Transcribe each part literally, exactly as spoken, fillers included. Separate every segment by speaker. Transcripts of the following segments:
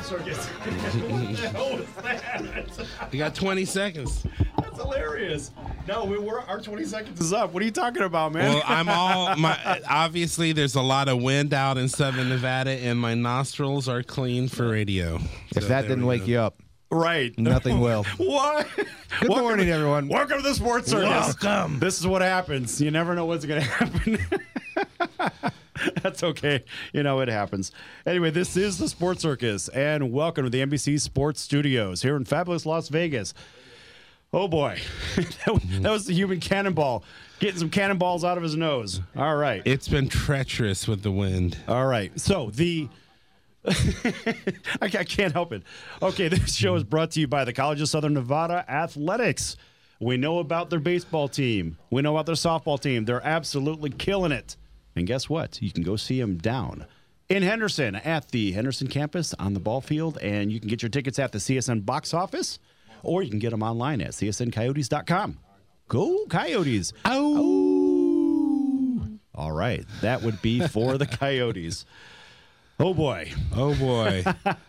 Speaker 1: Circus. What the hell was that?
Speaker 2: You got twenty seconds.
Speaker 1: That's hilarious. No, we were our twenty seconds is up. What are you talking about, man?
Speaker 2: Well, I'm all my. Obviously, there's a lot of wind out in Southern Nevada, and my nostrils are clean for radio.
Speaker 3: If
Speaker 2: So
Speaker 3: that
Speaker 2: there
Speaker 3: didn't
Speaker 2: we
Speaker 3: wake
Speaker 2: go.
Speaker 3: you up,
Speaker 1: Right.
Speaker 3: nothing will.
Speaker 1: What?
Speaker 3: Good
Speaker 1: Welcome
Speaker 3: morning,
Speaker 1: to-
Speaker 3: everyone.
Speaker 1: Welcome to the Sports Circus.
Speaker 2: Welcome.
Speaker 1: This is what happens. You never know what's going to happen. That's okay. You know, it happens. Anyway, this is the Sports Circus, and welcome to the N B C Sports Studios here in fabulous Las Vegas. Oh, boy. that, was, that was the human cannonball, getting some cannonballs out of his nose. All right.
Speaker 2: It's been treacherous with the wind.
Speaker 1: All right. So the I ca- I can't help it. Okay, this show is brought to you by the College of Southern Nevada Athletics. We know about their baseball team. We know about their softball team. They're absolutely killing it. And guess what? You can go see them down in Henderson at the Henderson campus on the ball field, and you can get your tickets at the C S N box office, or you can get them online at c s n coyotes dot com. Go Coyotes! Oh! All right, that would be for the Coyotes. Oh, boy.
Speaker 2: Oh boy.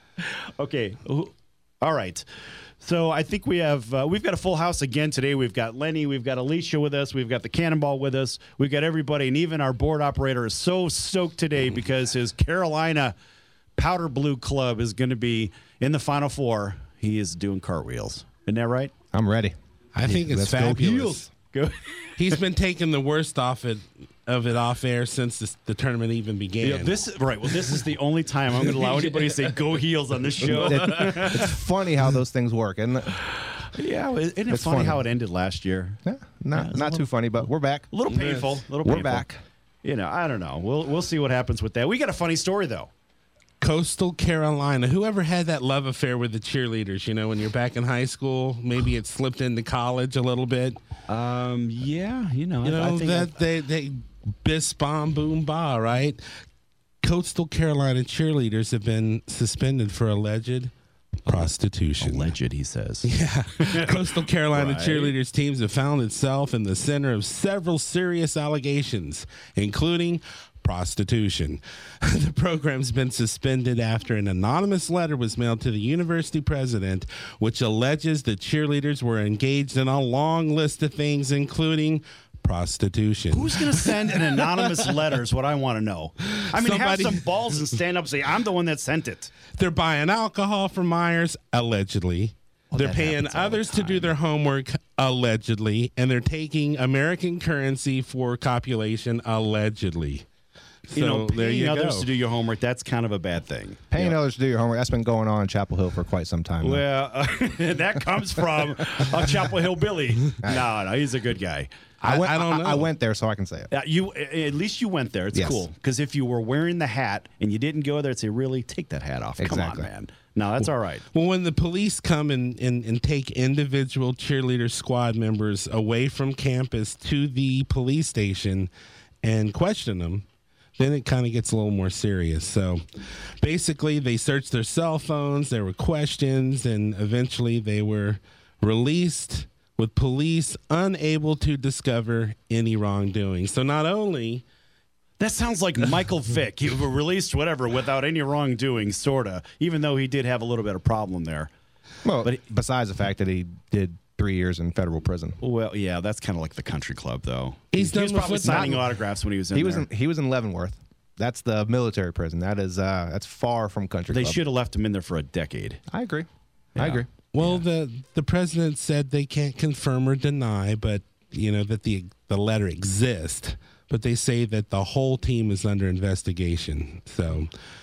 Speaker 1: Okay. All right. So I think we have uh, we've got a full house again today. We've got Lenny, we've got Alicia with us, we've got the Cannonball with us, we've got everybody, and even our board operator is so stoked today because his Carolina Powder Blue Club is going to be in the Final Four. He is doing cartwheels. Isn't that right?
Speaker 3: I'm ready.
Speaker 2: I think it's
Speaker 3: Let's go
Speaker 2: fabulous.
Speaker 3: Heels.
Speaker 1: Go.
Speaker 2: He's been taking the worst off it of it off air since this, the tournament even began.
Speaker 1: Yeah, this right. Well, this is the only time I'm going to allow anybody to say "Go Heels" on this show.
Speaker 3: It- it's funny how those things work, isn't it?
Speaker 1: Yeah, isn't it
Speaker 3: It's
Speaker 1: funny,
Speaker 3: funny.
Speaker 1: how it ended last year?
Speaker 3: Yeah, not
Speaker 1: it's a
Speaker 3: not
Speaker 1: little-
Speaker 3: too funny, but we're back.
Speaker 1: A little painful. A little
Speaker 3: We're
Speaker 1: painful.
Speaker 3: back.
Speaker 1: You know, I don't know. We'll we'll see what happens with that. We got a funny story though.
Speaker 2: Coastal Carolina. Whoever had that love affair with the cheerleaders, you know, when you're back in high school, maybe it slipped into college a little bit.
Speaker 1: Um, yeah, you know,
Speaker 2: You
Speaker 1: I, I
Speaker 2: know,
Speaker 1: think
Speaker 2: that they, they, bis, bom, boom, ba, right? Coastal Carolina cheerleaders have been suspended for alleged prostitution.
Speaker 1: alleged, he says.
Speaker 2: Yeah. Coastal Carolina
Speaker 1: Right.
Speaker 2: cheerleaders teams have found itself in the center of several serious allegations, including prostitution. The program's been suspended after an anonymous letter was mailed to the university president, which alleges the cheerleaders were engaged in a long list of things, including prostitution.
Speaker 1: Who's going to send an anonymous letter is what I want to know. I mean,
Speaker 2: Somebody-
Speaker 1: have some balls and stand up and say, I'm the one that sent it.
Speaker 2: They're buying alcohol from Myers, allegedly. They're
Speaker 1: that
Speaker 2: paying
Speaker 1: happens all the
Speaker 2: others to do
Speaker 1: time.
Speaker 2: their homework, allegedly. And they're taking American currency for copulation, allegedly. So
Speaker 1: You know,
Speaker 2: there
Speaker 1: paying
Speaker 2: you
Speaker 1: others
Speaker 2: go.
Speaker 1: to do your homework, that's kind of a bad thing.
Speaker 3: Paying
Speaker 1: Yeah.
Speaker 3: others to do your homework, that's been going on in Chapel Hill for quite some time. now.
Speaker 1: Well, uh, that comes from a Chapel Hill Billy. No, no, he's a good guy.
Speaker 2: I,
Speaker 3: went,
Speaker 2: I don't know.
Speaker 3: I went there, so I can say it.
Speaker 1: Uh, you at least you went there. It's
Speaker 3: Yes.
Speaker 1: cool because if you were wearing the hat and you didn't go there, I'd say, really, take that hat off.
Speaker 3: Exactly.
Speaker 1: Come on, man. No, that's all right.
Speaker 2: Well, when the police come and, and, and take individual cheerleader squad members away from campus to the police station and question them, then it kind of gets a little more serious. So basically, they searched their cell phones, there were questions, and eventually they were released with police unable to discover any wrongdoing. So not only...
Speaker 1: That sounds like Michael Vick. He released whatever without any wrongdoing, sort of, even though he did have a little bit of problem there.
Speaker 3: Well,
Speaker 1: But
Speaker 3: but besides the fact that he did three years in federal prison,
Speaker 1: Well, yeah, that's kind of like the country club, though.
Speaker 2: He's
Speaker 1: he
Speaker 2: done
Speaker 1: was
Speaker 2: with
Speaker 1: probably
Speaker 2: football.
Speaker 1: signing autographs when he was in
Speaker 3: he was
Speaker 1: there.
Speaker 3: in, he was in Leavenworth. That's the military prison. That is uh, that's far from country
Speaker 1: They
Speaker 3: club.
Speaker 1: should have left him in there for a decade.
Speaker 3: I agree.
Speaker 1: Yeah.
Speaker 3: I agree.
Speaker 2: Well, the the president said they can't confirm or deny, but you know that the the letter exists. But they say that the whole team is under investigation. So,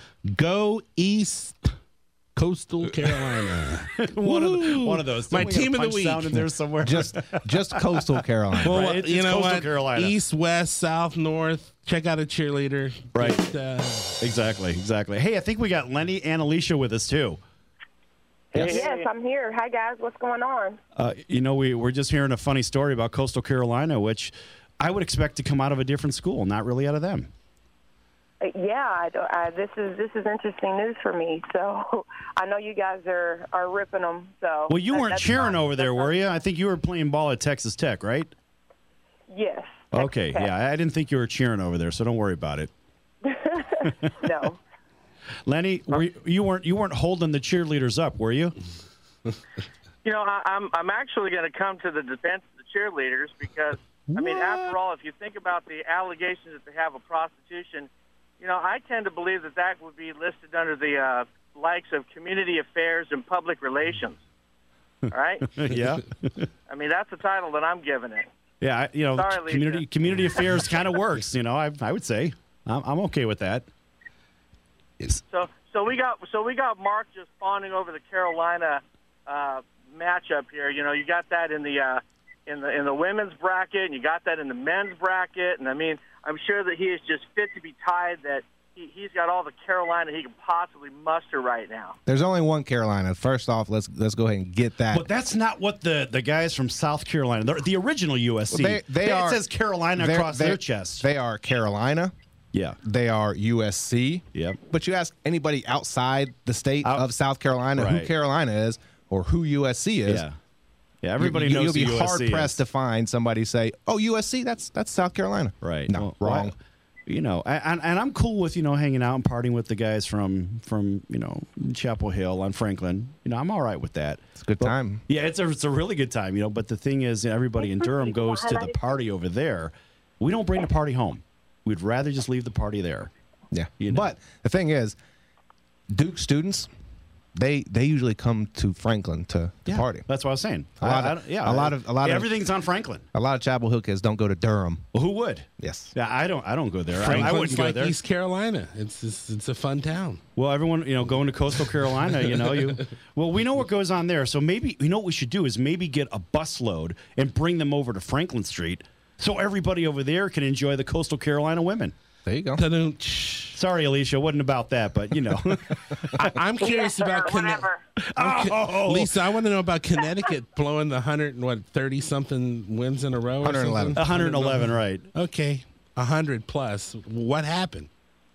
Speaker 2: go East Coastal Carolina.
Speaker 1: one, of the,
Speaker 2: Woo!
Speaker 1: one of those.
Speaker 2: My
Speaker 1: Don't we get a
Speaker 2: team of the
Speaker 1: punch
Speaker 2: week.
Speaker 1: sound in there somewhere.
Speaker 3: Just just coastal Carolina.
Speaker 2: Well,
Speaker 1: Right, it's-
Speaker 2: you
Speaker 1: it's
Speaker 2: know
Speaker 1: Coastal
Speaker 2: what?
Speaker 1: Carolina.
Speaker 2: East, West, South, North. Check out a cheerleader.
Speaker 1: Right.
Speaker 2: Just, uh,
Speaker 1: exactly, exactly. Hey, I think we got Lenny and Alicia with us too.
Speaker 4: Yes, I'm here. Hi, guys. What's going on?
Speaker 1: Uh, you know, we we're just hearing a funny story about Coastal Carolina, which I would expect to come out of a different school, not really out of them.
Speaker 4: Uh, Yeah, I, don't- I, this is this is interesting news for me. So I know you guys are, are ripping them. So
Speaker 1: Well, you
Speaker 4: that-
Speaker 1: weren't
Speaker 4: that's
Speaker 1: cheering
Speaker 4: fine.
Speaker 1: over there,
Speaker 4: That's
Speaker 1: were
Speaker 4: fine.
Speaker 1: you? I think you were playing ball at Texas Tech, right?
Speaker 4: Yes.
Speaker 1: Okay,
Speaker 4: Texas
Speaker 1: yeah, I didn't think you were cheering over there, so don't worry about it.
Speaker 4: Tech. No.
Speaker 1: Lenny, were you, you weren't you weren't holding the cheerleaders up, were you?
Speaker 5: You know, I, I'm I'm actually going to come to the defense of the cheerleaders because, I mean, after all, if you think about the allegations that they have of prostitution, you know, I tend to believe that that would be listed under the uh, likes of community affairs and public relations. All right?
Speaker 1: Yeah.
Speaker 5: I mean, that's the title that I'm giving it.
Speaker 1: Yeah, I, you know,
Speaker 5: Sorry,
Speaker 1: community
Speaker 5: Lisa.
Speaker 1: community affairs kind of works. You know, I I would say I'm, I'm okay with that.
Speaker 5: So so we got so we got Mark just fawning over the Carolina uh, matchup here. You know, you got that in the uh, in the in the women's bracket, and you got that in the men's bracket, and I mean, I'm sure that he is just fit to be tied. That he, he's got all the Carolina he can possibly muster right now.
Speaker 3: There's only one Carolina. First off, let's let's go ahead and get that.
Speaker 1: But that's not what the, the guys from South Carolina, the, the original U S C,
Speaker 3: They- they
Speaker 1: it
Speaker 3: are-
Speaker 1: says Carolina
Speaker 3: They're-
Speaker 1: across
Speaker 3: they're-
Speaker 1: their chest.
Speaker 3: They are Carolina.
Speaker 1: Yeah.
Speaker 3: They are U S C.
Speaker 1: Yep.
Speaker 3: But you ask anybody outside the state
Speaker 1: Out-
Speaker 3: of South Carolina
Speaker 1: Right.
Speaker 3: who Carolina is or who U S C is.
Speaker 1: Yeah. Yeah, everybody
Speaker 3: you,
Speaker 1: knows
Speaker 3: You'll be
Speaker 1: who U S C
Speaker 3: hard pressed
Speaker 1: is.
Speaker 3: to find somebody say, "Oh, U S C, that's that's South Carolina."
Speaker 1: Right.
Speaker 3: No,
Speaker 1: Well,
Speaker 3: wrong.
Speaker 1: well, you know, and, and I'm cool with, you know, hanging out and partying with the guys from, from you know, Chapel Hill on Franklin. You know, I'm all right with that.
Speaker 3: It's a good
Speaker 1: But-
Speaker 3: time.
Speaker 1: Yeah, it's a, it's a really good time, you know, but the thing is, everybody in Durham goes to the party over there. We don't bring the party home. We'd rather just leave the party there.
Speaker 3: Yeah.
Speaker 1: You know.
Speaker 3: But the thing is, Duke students, they they usually come to Franklin to, to
Speaker 1: Yeah,
Speaker 3: party.
Speaker 1: That's what I was saying.
Speaker 3: A lot
Speaker 1: I-
Speaker 3: of-
Speaker 1: I- yeah,
Speaker 3: a lot of- a lot of-
Speaker 1: everything's on Franklin.
Speaker 3: A lot of Chapel Hill kids don't go to Durham.
Speaker 1: Well, who would?
Speaker 3: Yes.
Speaker 1: Yeah, I don't. I don't go there. I, I
Speaker 2: Franklin's
Speaker 1: wouldn't go
Speaker 2: like
Speaker 1: there.
Speaker 2: East Carolina. It's just, it's a fun town.
Speaker 1: Well, everyone, you know, going to coastal Carolina, you know, you. Well, we know what goes on there, so maybe you know what we should do is maybe get a busload and bring them over to Franklin Street, so everybody over there can enjoy the coastal Carolina women.
Speaker 3: There you go.
Speaker 2: Ta-dum.
Speaker 1: Sorry, Alicia, it wasn't about that, but you know.
Speaker 2: I, I'm curious
Speaker 4: Yes,
Speaker 2: about
Speaker 4: sir,
Speaker 2: Connecticut.
Speaker 4: whatever.
Speaker 1: Oh,
Speaker 2: Lisa, I want to know about Connecticut blowing the hundred and what thirty something wins in a row. or
Speaker 3: one hundred eleven.
Speaker 2: something?
Speaker 1: one eleven, right?
Speaker 2: Okay, a hundred plus. What happened?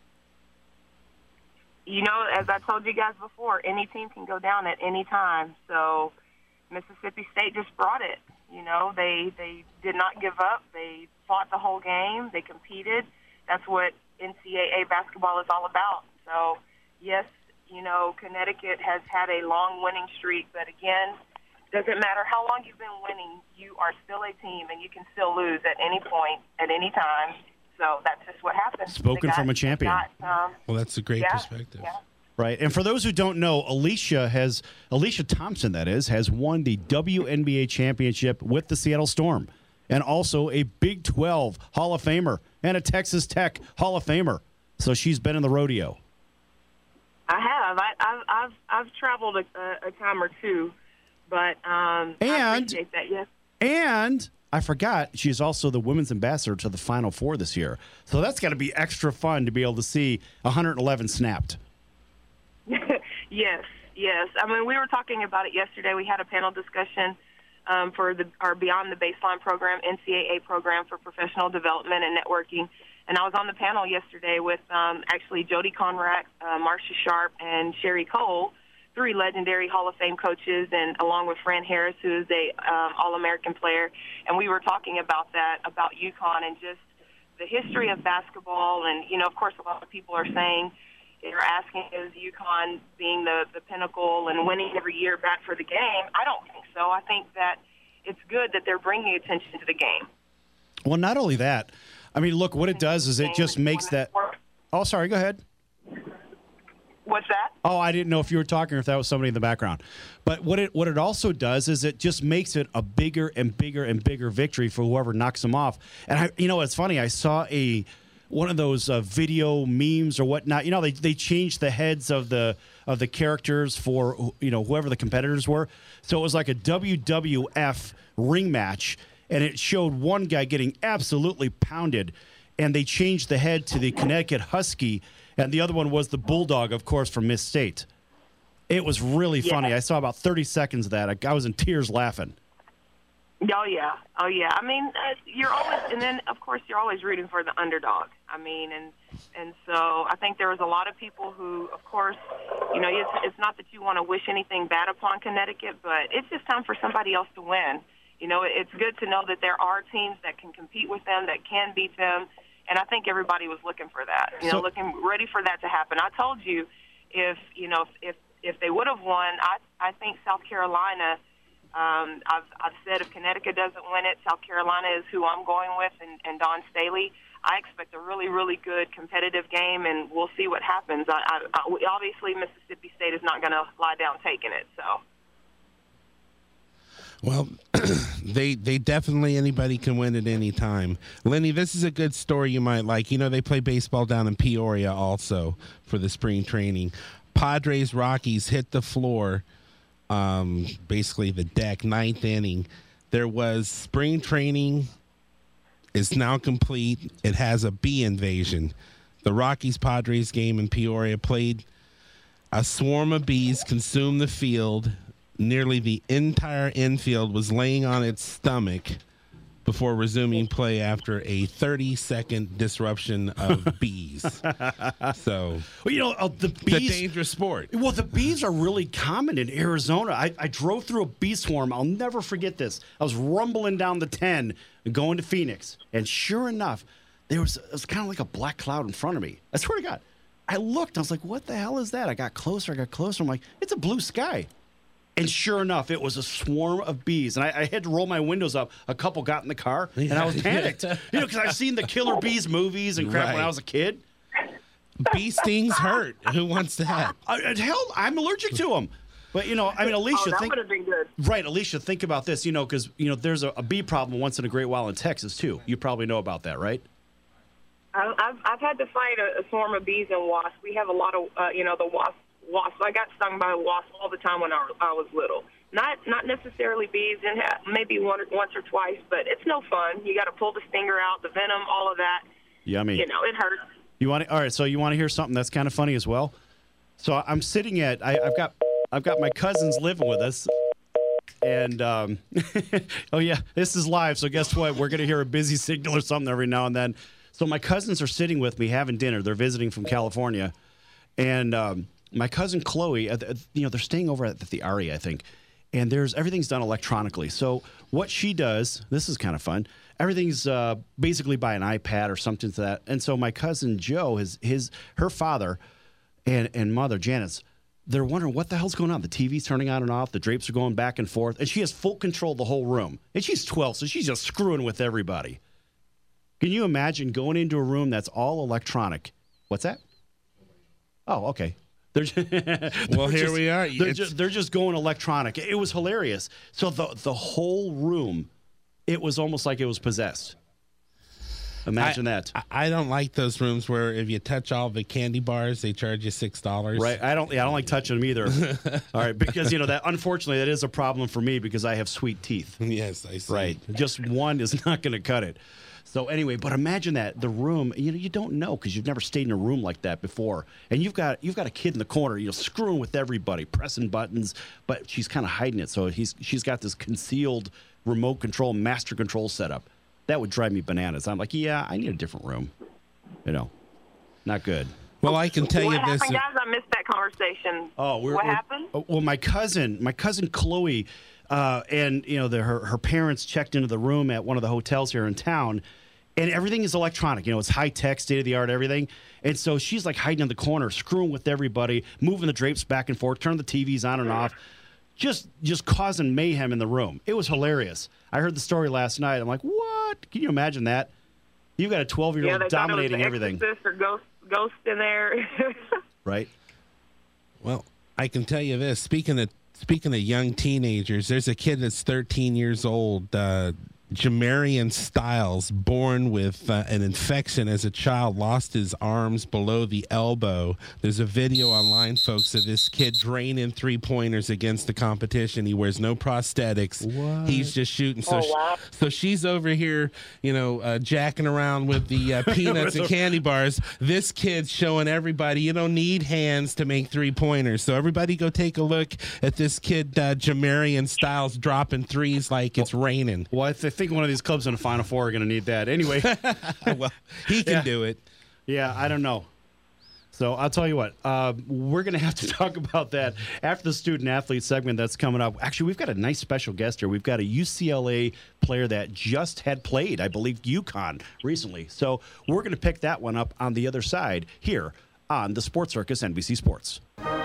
Speaker 4: You know, as I told you guys before, any team can go down at any time. So Mississippi State just brought it. You know, they they did not give up. They fought the whole game. They competed. That's what N C double A basketball is all about. So, yes, you know, Connecticut has had a long winning streak, but again, doesn't matter how long you've been winning, you are still a team, and you can still lose at any point, at any time. So that's just what happens.
Speaker 1: Spoken
Speaker 4: They got-
Speaker 1: from a champion.
Speaker 4: they got, um,
Speaker 2: Well, that's a great
Speaker 4: yeah,
Speaker 2: perspective.
Speaker 4: yeah.
Speaker 1: Right. And for those who don't know, Alicia has Alicia Thompson, that is, has won the W N B A championship with the Seattle Storm, and also a Big twelve Hall of Famer and a Texas Tech Hall of Famer. So she's been in the rodeo.
Speaker 4: I have. I, I've, I've, I've traveled a, a, a time or two, but um, I
Speaker 1: And-
Speaker 4: appreciate that. Yes.
Speaker 1: And I forgot, she's also the women's ambassador to the Final Four this year. So that's got to be extra fun to be able to see one eleven snapped.
Speaker 4: Yes, yes. I mean, we were talking about it yesterday. We had a panel discussion um, for the our Beyond the Baseline program, N C double A program for professional development and networking. And I was on the panel yesterday with um, actually Jody Conrack, uh, Marcia Sharp, and Sherry Cole, three legendary Hall of Fame coaches, and along with Fran Harris, who is a um, All-American player. And we were talking about that, about UConn and just the history of basketball. And, you know, of course, a lot of people are saying, they're asking, is UConn being the, the pinnacle and winning every year back for the game? I don't think so. I think that it's good that they're bringing attention to the game.
Speaker 1: Well, not only that, I mean, look, what it does is it just makes that. Oh, sorry, go ahead.
Speaker 4: What's that?
Speaker 1: Oh, I didn't know if you were talking or if that was somebody in the background. But what it what it also does is it just makes it a bigger and bigger and bigger victory for whoever knocks them off. And I, you know, it's funny. I saw a one of those uh, video memes or whatnot. You know, they they changed the heads of the of the characters for you know whoever the competitors were. So it was like a W W F ring match, and it showed one guy getting absolutely pounded, and they changed the head to the Connecticut Husky. And the other one was the Bulldog, of course, from Miss State. It was really
Speaker 4: Yeah.
Speaker 1: funny. I saw about thirty seconds of that. I, I was in tears laughing.
Speaker 4: Oh, yeah. Oh, yeah. I mean, uh, you're always, and then, of course, you're always rooting for the underdog. I mean, and and so I think there was a lot of people who, of course, you know, it's, it's not that you want to wish anything bad upon Connecticut, but it's just time for somebody else to win. You know, it's good to know that there are teams that can compete with them, that can beat them. And I think everybody was looking for that, you know,
Speaker 1: So-
Speaker 4: looking ready for that to happen. I told you if you know if if they would have won, I I think South Carolina. Um, I've I've said if Connecticut doesn't win it, South Carolina is who I'm going with, and, and Dawn Staley. I expect a really, really good competitive game, and we'll see what happens. I, I, I, obviously, Mississippi State is not going to lie down taking it. So,
Speaker 2: well, they they definitely anybody can win at any time. Lenny, this is a good story you might like. You know, they play baseball down in Peoria also for the spring training. Padres Rockies hit the floor, um, basically the deck, ninth inning. There was spring training. Is now complete. It has a bee invasion. The Rockies-Padres game in Peoria played. A swarm of bees consumed the field. Nearly the entire infield was laying on its stomach before resuming play after a thirty-second disruption of bees. So,
Speaker 1: well, you know, uh, the
Speaker 2: it's a
Speaker 1: bees.
Speaker 2: dangerous sport.
Speaker 1: Well, the bees are really common in Arizona. I, I drove through a bee swarm. I'll never forget this. I was rumbling down the ten going to Phoenix, and sure enough, there was, it was kind of like a black cloud in front of me. I swear to God. I looked. I was like, what the hell is that? I got closer. I got closer. I'm like, it's a blue sky. And sure enough, it was a swarm of bees. And I, I had to roll my windows up. A couple got in the car, and I was panicked. You know, because I've seen the Killer Bees movies and crap
Speaker 2: Right.
Speaker 1: when I was a kid.
Speaker 2: Bee stings hurt. Who wants that?
Speaker 1: I, hell, I'm allergic to them. But, you know, I mean, Alicia,
Speaker 4: oh, that
Speaker 1: think,
Speaker 4: would have been good.
Speaker 1: right, Alicia, think about this, you know, because, you know, there's a, a bee problem once in a great while in Texas, too. You probably know about that, right?
Speaker 4: I, I've I've had to fight a, a swarm of bees and wasps. We have a lot of, uh, you know, the wasp wasps. I got stung by a wasp all the time when I, I was little. Not not necessarily bees, and ha- maybe one or, once or twice, but it's no fun. You got to pull the stinger out, the venom, all of that.
Speaker 1: Yummy.
Speaker 4: You know, it hurts.
Speaker 1: You want to, all right, so you want to hear something that's kind of funny as well? So I'm sitting at, I, I've got I've got my cousins living with us. And, um, oh, yeah, this is live. So guess what? We're going to hear a busy signal or something every now and then. So my cousins are sitting with me having dinner. They're visiting from California. And um, my cousin Chloe, uh, you know, they're staying over at the Ari, I think. And there's everything's done electronically. So what she does, this is kind of fun. Everything's uh, basically by an iPad or something to that. And so my cousin Joe, his his her father and and mother Janice, they're wondering what the hell's going on. The T V's turning on and off. The drapes are going back and forth, and she has full control of the whole room. And she's twelve, so she's just screwing with everybody. Can you imagine going into a room that's all electronic? What's that? Oh, okay. They're just,
Speaker 2: Well,
Speaker 1: they're
Speaker 2: here
Speaker 1: just-
Speaker 2: we are.
Speaker 1: They're
Speaker 2: It's-
Speaker 1: just, they're just going electronic. It was hilarious. So the the whole room, it was almost like it was possessed. Imagine
Speaker 2: I,
Speaker 1: that.
Speaker 2: I, I don't like those rooms where if you touch all the candy bars, they charge you six dollars.
Speaker 1: Right. I don't yeah, I don't like touching them either. All right, because you know that unfortunately that is a problem for me because I have sweet teeth.
Speaker 2: Yes, I see.
Speaker 1: Right. Just one is not going to cut it. So anyway, but imagine that the room, you know, you don't know because you've never stayed in a room like that before. And you've got you've got a kid in the corner, you know, screwing with everybody, pressing buttons, but she's kind of hiding it. So he's she's got this concealed remote control, master control setup. That would drive me bananas. I'm like, yeah, I need a different room. You know, not good.
Speaker 2: Well, I can tell
Speaker 4: What
Speaker 2: you
Speaker 4: happened,
Speaker 2: this.
Speaker 4: guys? I missed that conversation.
Speaker 1: Oh, we're,
Speaker 4: what
Speaker 1: we're-
Speaker 4: happened?
Speaker 1: oh, well, my cousin, my cousin Chloe, uh, and you know, the, her her parents checked into the room at one of the hotels here in town, and everything is electronic. You know, it's high tech, state of the art, everything. And so she's like hiding in the corner, screwing with everybody, moving the drapes back and forth, turning the T Vs on and off, just just causing mayhem in the room. It was hilarious. I heard the story last night. I'm like, what? Can you imagine that? You've got a twelve year
Speaker 4: Yeah,
Speaker 1: old
Speaker 4: they thought it was
Speaker 1: dominating
Speaker 4: the
Speaker 1: everything,
Speaker 4: Exorcist or ghost, ghost in there.
Speaker 1: right?
Speaker 2: Well, I can tell you this. Speaking of speaking of young teenagers, there's a kid that's thirteen years old, uh, Jamarian Styles, born with uh, an infection as a child, lost his arms below the elbow. There's a video online, folks, of this kid draining three pointers against the competition. He wears no prosthetics.
Speaker 1: What?
Speaker 2: He's just shooting. So,
Speaker 4: Oh, wow.
Speaker 2: sh- so she's over here, you know, uh, jacking around with the uh, peanuts and candy bars. This kid's showing everybody you don't need hands to make three pointers. So everybody go take a look at this kid, uh, Jamarian Styles, dropping threes like it's raining.
Speaker 1: Well, I th- think one of these clubs in the Final Four are going to need that anyway.
Speaker 2: Well, he can
Speaker 1: Yeah.
Speaker 2: do it.
Speaker 1: Yeah, I don't know. So I'll tell you what, uh, we're going to have to talk about that after the student athlete segment that's coming up. Actually, we've got a nice special guest here. We've got a U C L A player that just had played, I believe, UConn recently. So we're going to pick that one up on the other side here on the Sports Circus, N B C Sports.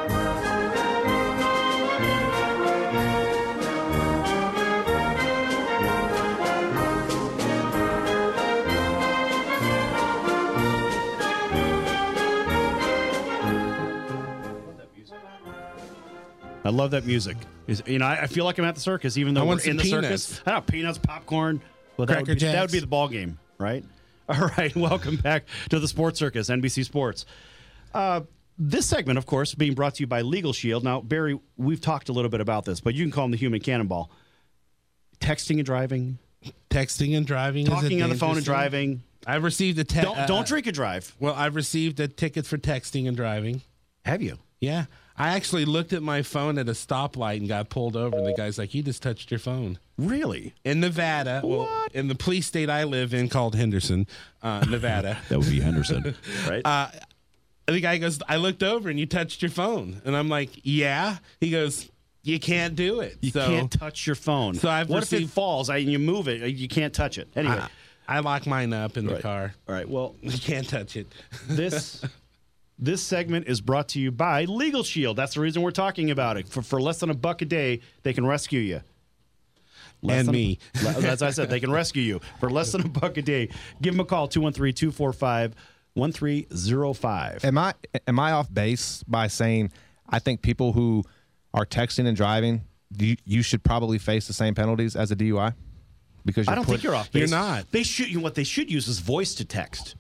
Speaker 1: I love that music. Is you know, I, I feel like I'm at the circus, even though
Speaker 2: I
Speaker 1: we're
Speaker 2: want some
Speaker 1: in the
Speaker 2: peanuts.
Speaker 1: circus. I know peanuts, popcorn. Well, that
Speaker 2: Cracker
Speaker 1: would, be, that
Speaker 2: Jacks.
Speaker 1: would be the ball game, right? All right, welcome back to the Sports Circus, N B C Sports. Uh, this segment, of course, being brought to you by Legal Shield. Now, Barry, we've talked a little bit about this, but you can call them the human cannonball. Texting and driving,
Speaker 2: Texting and driving.
Speaker 1: talking
Speaker 2: is a
Speaker 1: on the phone and
Speaker 2: dangerous
Speaker 1: driving.
Speaker 2: thing. I've received a te-
Speaker 1: Don't
Speaker 2: uh,
Speaker 1: don't drink and drive.
Speaker 2: Well, I've received a ticket for texting and driving.
Speaker 1: Have you?
Speaker 2: Yeah. I actually looked at my phone at a stoplight and got pulled over, and the guy's like, "You just touched your phone."
Speaker 1: Really?
Speaker 2: In Nevada, well,
Speaker 1: What?
Speaker 2: in the police state I live in called Henderson, uh, Nevada.
Speaker 1: That would be Henderson, right?
Speaker 2: uh, the guy goes, "I looked over and you touched your phone," and I'm like, "Yeah." He goes, "You can't do it."
Speaker 1: You
Speaker 2: so
Speaker 1: can't touch your phone.
Speaker 2: So I've
Speaker 1: what if it
Speaker 2: received-
Speaker 1: falls and you move it? You can't touch it. Anyway,
Speaker 2: I, I lock mine up in the
Speaker 1: Right.
Speaker 2: car.
Speaker 1: all right. Well,
Speaker 2: You can't touch it.
Speaker 1: this this segment is brought to you by Legal Shield. That's the reason we're talking about it. For for less than a buck a day, they can rescue you. Less
Speaker 2: And
Speaker 1: than-
Speaker 2: me.
Speaker 1: le- As I said, they can rescue you for less than a buck a day. Give them a call, two one three, two four five, one three zero five.
Speaker 3: Am I am I off base by saying I think people who are texting and driving, you, you should probably face the same penalties as a D U I? Because
Speaker 1: I
Speaker 3: you're
Speaker 1: don't
Speaker 3: put-
Speaker 1: think you're off
Speaker 2: You're
Speaker 1: base.
Speaker 2: not.
Speaker 1: They should. You know, what they should use is voice to text.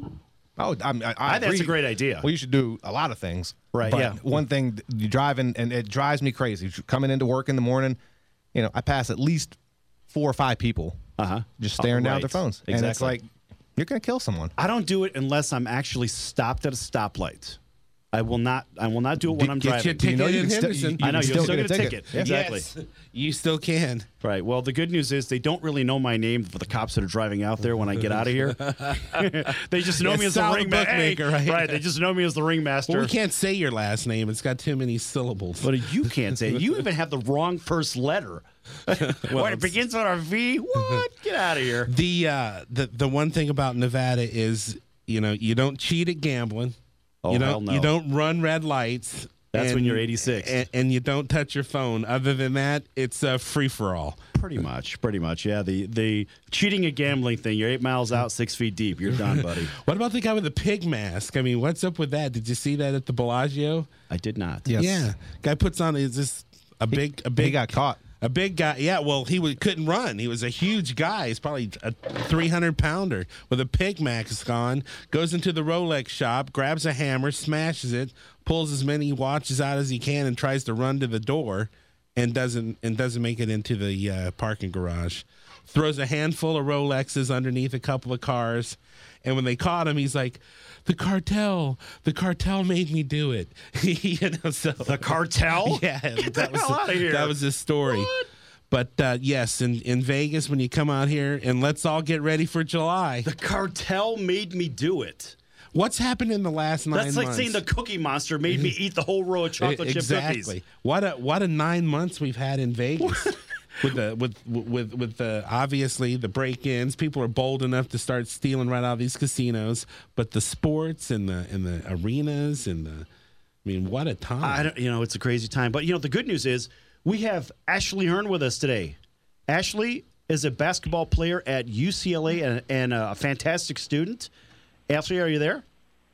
Speaker 3: Oh, I, mean, I,
Speaker 1: I think that's a
Speaker 3: agree.
Speaker 1: great idea.
Speaker 3: Well, you should do a lot of things.
Speaker 1: Right,
Speaker 3: But
Speaker 1: yeah.
Speaker 3: one thing, you drive in, and it drives me crazy. Coming into work in the morning, you know, I pass at least four or five people
Speaker 1: Uh-huh.
Speaker 3: just staring
Speaker 1: Oh,
Speaker 3: down
Speaker 1: right.
Speaker 3: at their phones. And it's
Speaker 1: Exactly.
Speaker 3: like, you're going to kill someone.
Speaker 1: I don't do it unless I'm actually stopped at a stoplight. I will not. I will not do it when I'm
Speaker 2: Get your
Speaker 1: driving.
Speaker 2: ticket
Speaker 3: you know you
Speaker 2: in
Speaker 3: can still-
Speaker 2: Henderson.
Speaker 3: you-
Speaker 1: I know
Speaker 3: can
Speaker 1: you'll
Speaker 3: still
Speaker 1: still
Speaker 3: get
Speaker 1: get
Speaker 3: a
Speaker 1: a
Speaker 3: ticket.
Speaker 1: ticket. Exactly.
Speaker 2: Yes, you still can.
Speaker 1: Right. Well, the good news is they don't really know my name for the cops that are driving out there when I get out of here. They just know
Speaker 2: Yeah,
Speaker 1: me as the
Speaker 2: Sal the
Speaker 1: ringmaster.
Speaker 2: bookmaker, right?
Speaker 1: right. They just know me as the ringmaster.
Speaker 2: Well, we can't say your last name. It's got too many syllables.
Speaker 1: But you can't say it. You even have the wrong first letter. What, it begins with a V? What? Get out of here.
Speaker 2: The uh, the the one thing about Nevada is, you know, you don't cheat at gambling.
Speaker 1: Oh,
Speaker 2: you don't
Speaker 1: hell no.
Speaker 2: you don't run red lights.
Speaker 1: That's when you're eighty-six.
Speaker 2: And, and you don't touch your phone. Other than that, it's a free for all.
Speaker 1: Pretty much. Pretty much. Yeah. The the cheating and gambling thing. You're eight miles out, six feet deep. You're done, buddy.
Speaker 2: What about the guy with the pig mask? I mean, what's up with that? Did you see that at the Bellagio?
Speaker 1: I did not.
Speaker 3: Yes.
Speaker 2: Yeah, guy puts on is this a big a big
Speaker 3: He got caught.
Speaker 2: A big guy, yeah. Well, he was, couldn't run. He was a huge guy. He's probably a three hundred pounder with a pig mask on. Goes into the Rolex shop, grabs a hammer, smashes it, pulls as many watches out as he can, and tries to run to the door, and doesn't and doesn't make it into the uh, parking garage. Throws a handful of Rolexes underneath a couple of cars, and when they caught him, he's like, "The cartel, the cartel made me do it." you know, so
Speaker 1: The cartel?
Speaker 2: yeah,
Speaker 1: Get
Speaker 2: that
Speaker 1: the
Speaker 2: was
Speaker 1: hell out of here.
Speaker 2: that was his story.
Speaker 1: What?
Speaker 2: But uh, yes, in, in Vegas, when you come out here, and let's all get ready for July.
Speaker 1: The cartel made me do it.
Speaker 2: What's happened in the last nine
Speaker 1: That's
Speaker 2: months?
Speaker 1: like saying the Cookie Monster made me eat the whole row of chocolate chip
Speaker 2: exactly.
Speaker 1: cookies.
Speaker 2: What a what a nine months we've had in Vegas. With the with with with the obviously the break-ins, people are bold enough to start stealing right out of these casinos. But the sports and the and the arenas and the, I mean, what a time!
Speaker 1: I don't, you know, it's a crazy time. But you know, the good news is we have Ashley Hearn with us today. Ashley is a basketball player at U C L A and, and a fantastic student. Ashley, are you there?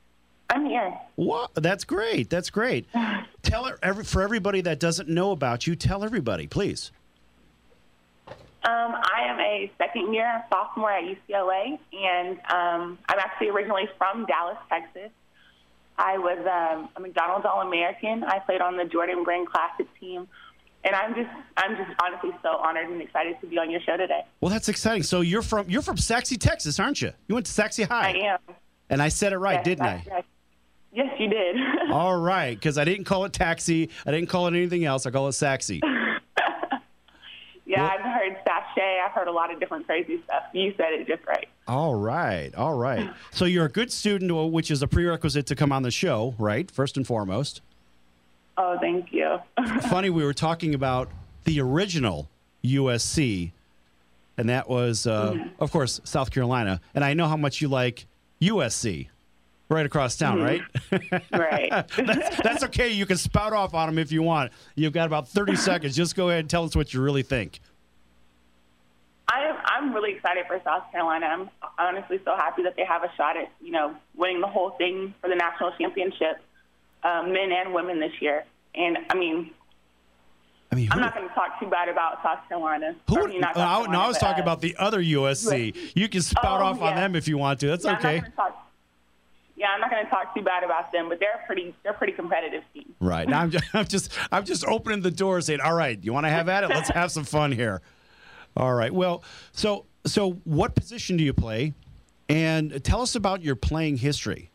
Speaker 6: I'm here.
Speaker 1: What? That's great. That's great. Tell her every, for everybody that doesn't know about you. Tell everybody, please.
Speaker 6: Um, I am a second year sophomore at U C L A, and um, I'm actually originally from Dallas, Texas. I was um, a McDonald's All-American. I played on the Jordan Brand Classic team, and I'm just, I'm just honestly so honored and excited to be on your show today.
Speaker 1: Well, that's exciting. So you're from you're from Saxe, Texas, aren't you? You went to Saxe High.
Speaker 6: I am.
Speaker 1: And I said it right,
Speaker 6: Yes,
Speaker 1: didn't
Speaker 6: that's
Speaker 1: I?
Speaker 6: right. Yes, you did.
Speaker 1: All right, because I didn't call it taxi. I didn't call it anything else. I call it Saxe.
Speaker 6: Yeah, I've heard sachet. I've heard a lot of different crazy stuff. You said it just right.
Speaker 1: All right, all right. So you're a good student, which is a prerequisite to come on the show, right? First and foremost.
Speaker 6: Oh, thank you.
Speaker 1: Funny, we were talking about the original U S C, and that was, uh, of course, South Carolina. And I know how much you like U S C. right across town, right?
Speaker 6: Right.
Speaker 1: that's, that's okay. You can spout off on them if you want. You've got about thirty seconds. Just go ahead and tell us what you really think.
Speaker 6: I am, I'm really excited for South Carolina. I'm honestly so happy that they have a shot at, you know, winning the whole thing for the national championship, um, men and women this year. And, I mean,
Speaker 1: I mean, who,
Speaker 6: I'm not going to talk too bad about South Carolina.
Speaker 1: Who
Speaker 6: Or,
Speaker 1: would,
Speaker 6: I mean, not
Speaker 1: uh,
Speaker 6: South
Speaker 1: I,
Speaker 6: Carolina,
Speaker 1: no, I was
Speaker 6: but,
Speaker 1: talking
Speaker 6: uh,
Speaker 1: about the other U S C. You can spout
Speaker 6: Oh,
Speaker 1: off on
Speaker 6: yeah.
Speaker 1: them if you want to. That's
Speaker 6: yeah,
Speaker 1: okay.
Speaker 6: I'm not gonna talk, yeah, I'm not going to talk too bad about them, but they're a pretty, they're a pretty competitive team.
Speaker 1: Right. Now I'm just, I'm just I'm just opening the door saying, all right, you want to have at it? Let's have some fun here. All right. Well, so so what position do you play? And tell us about your playing history.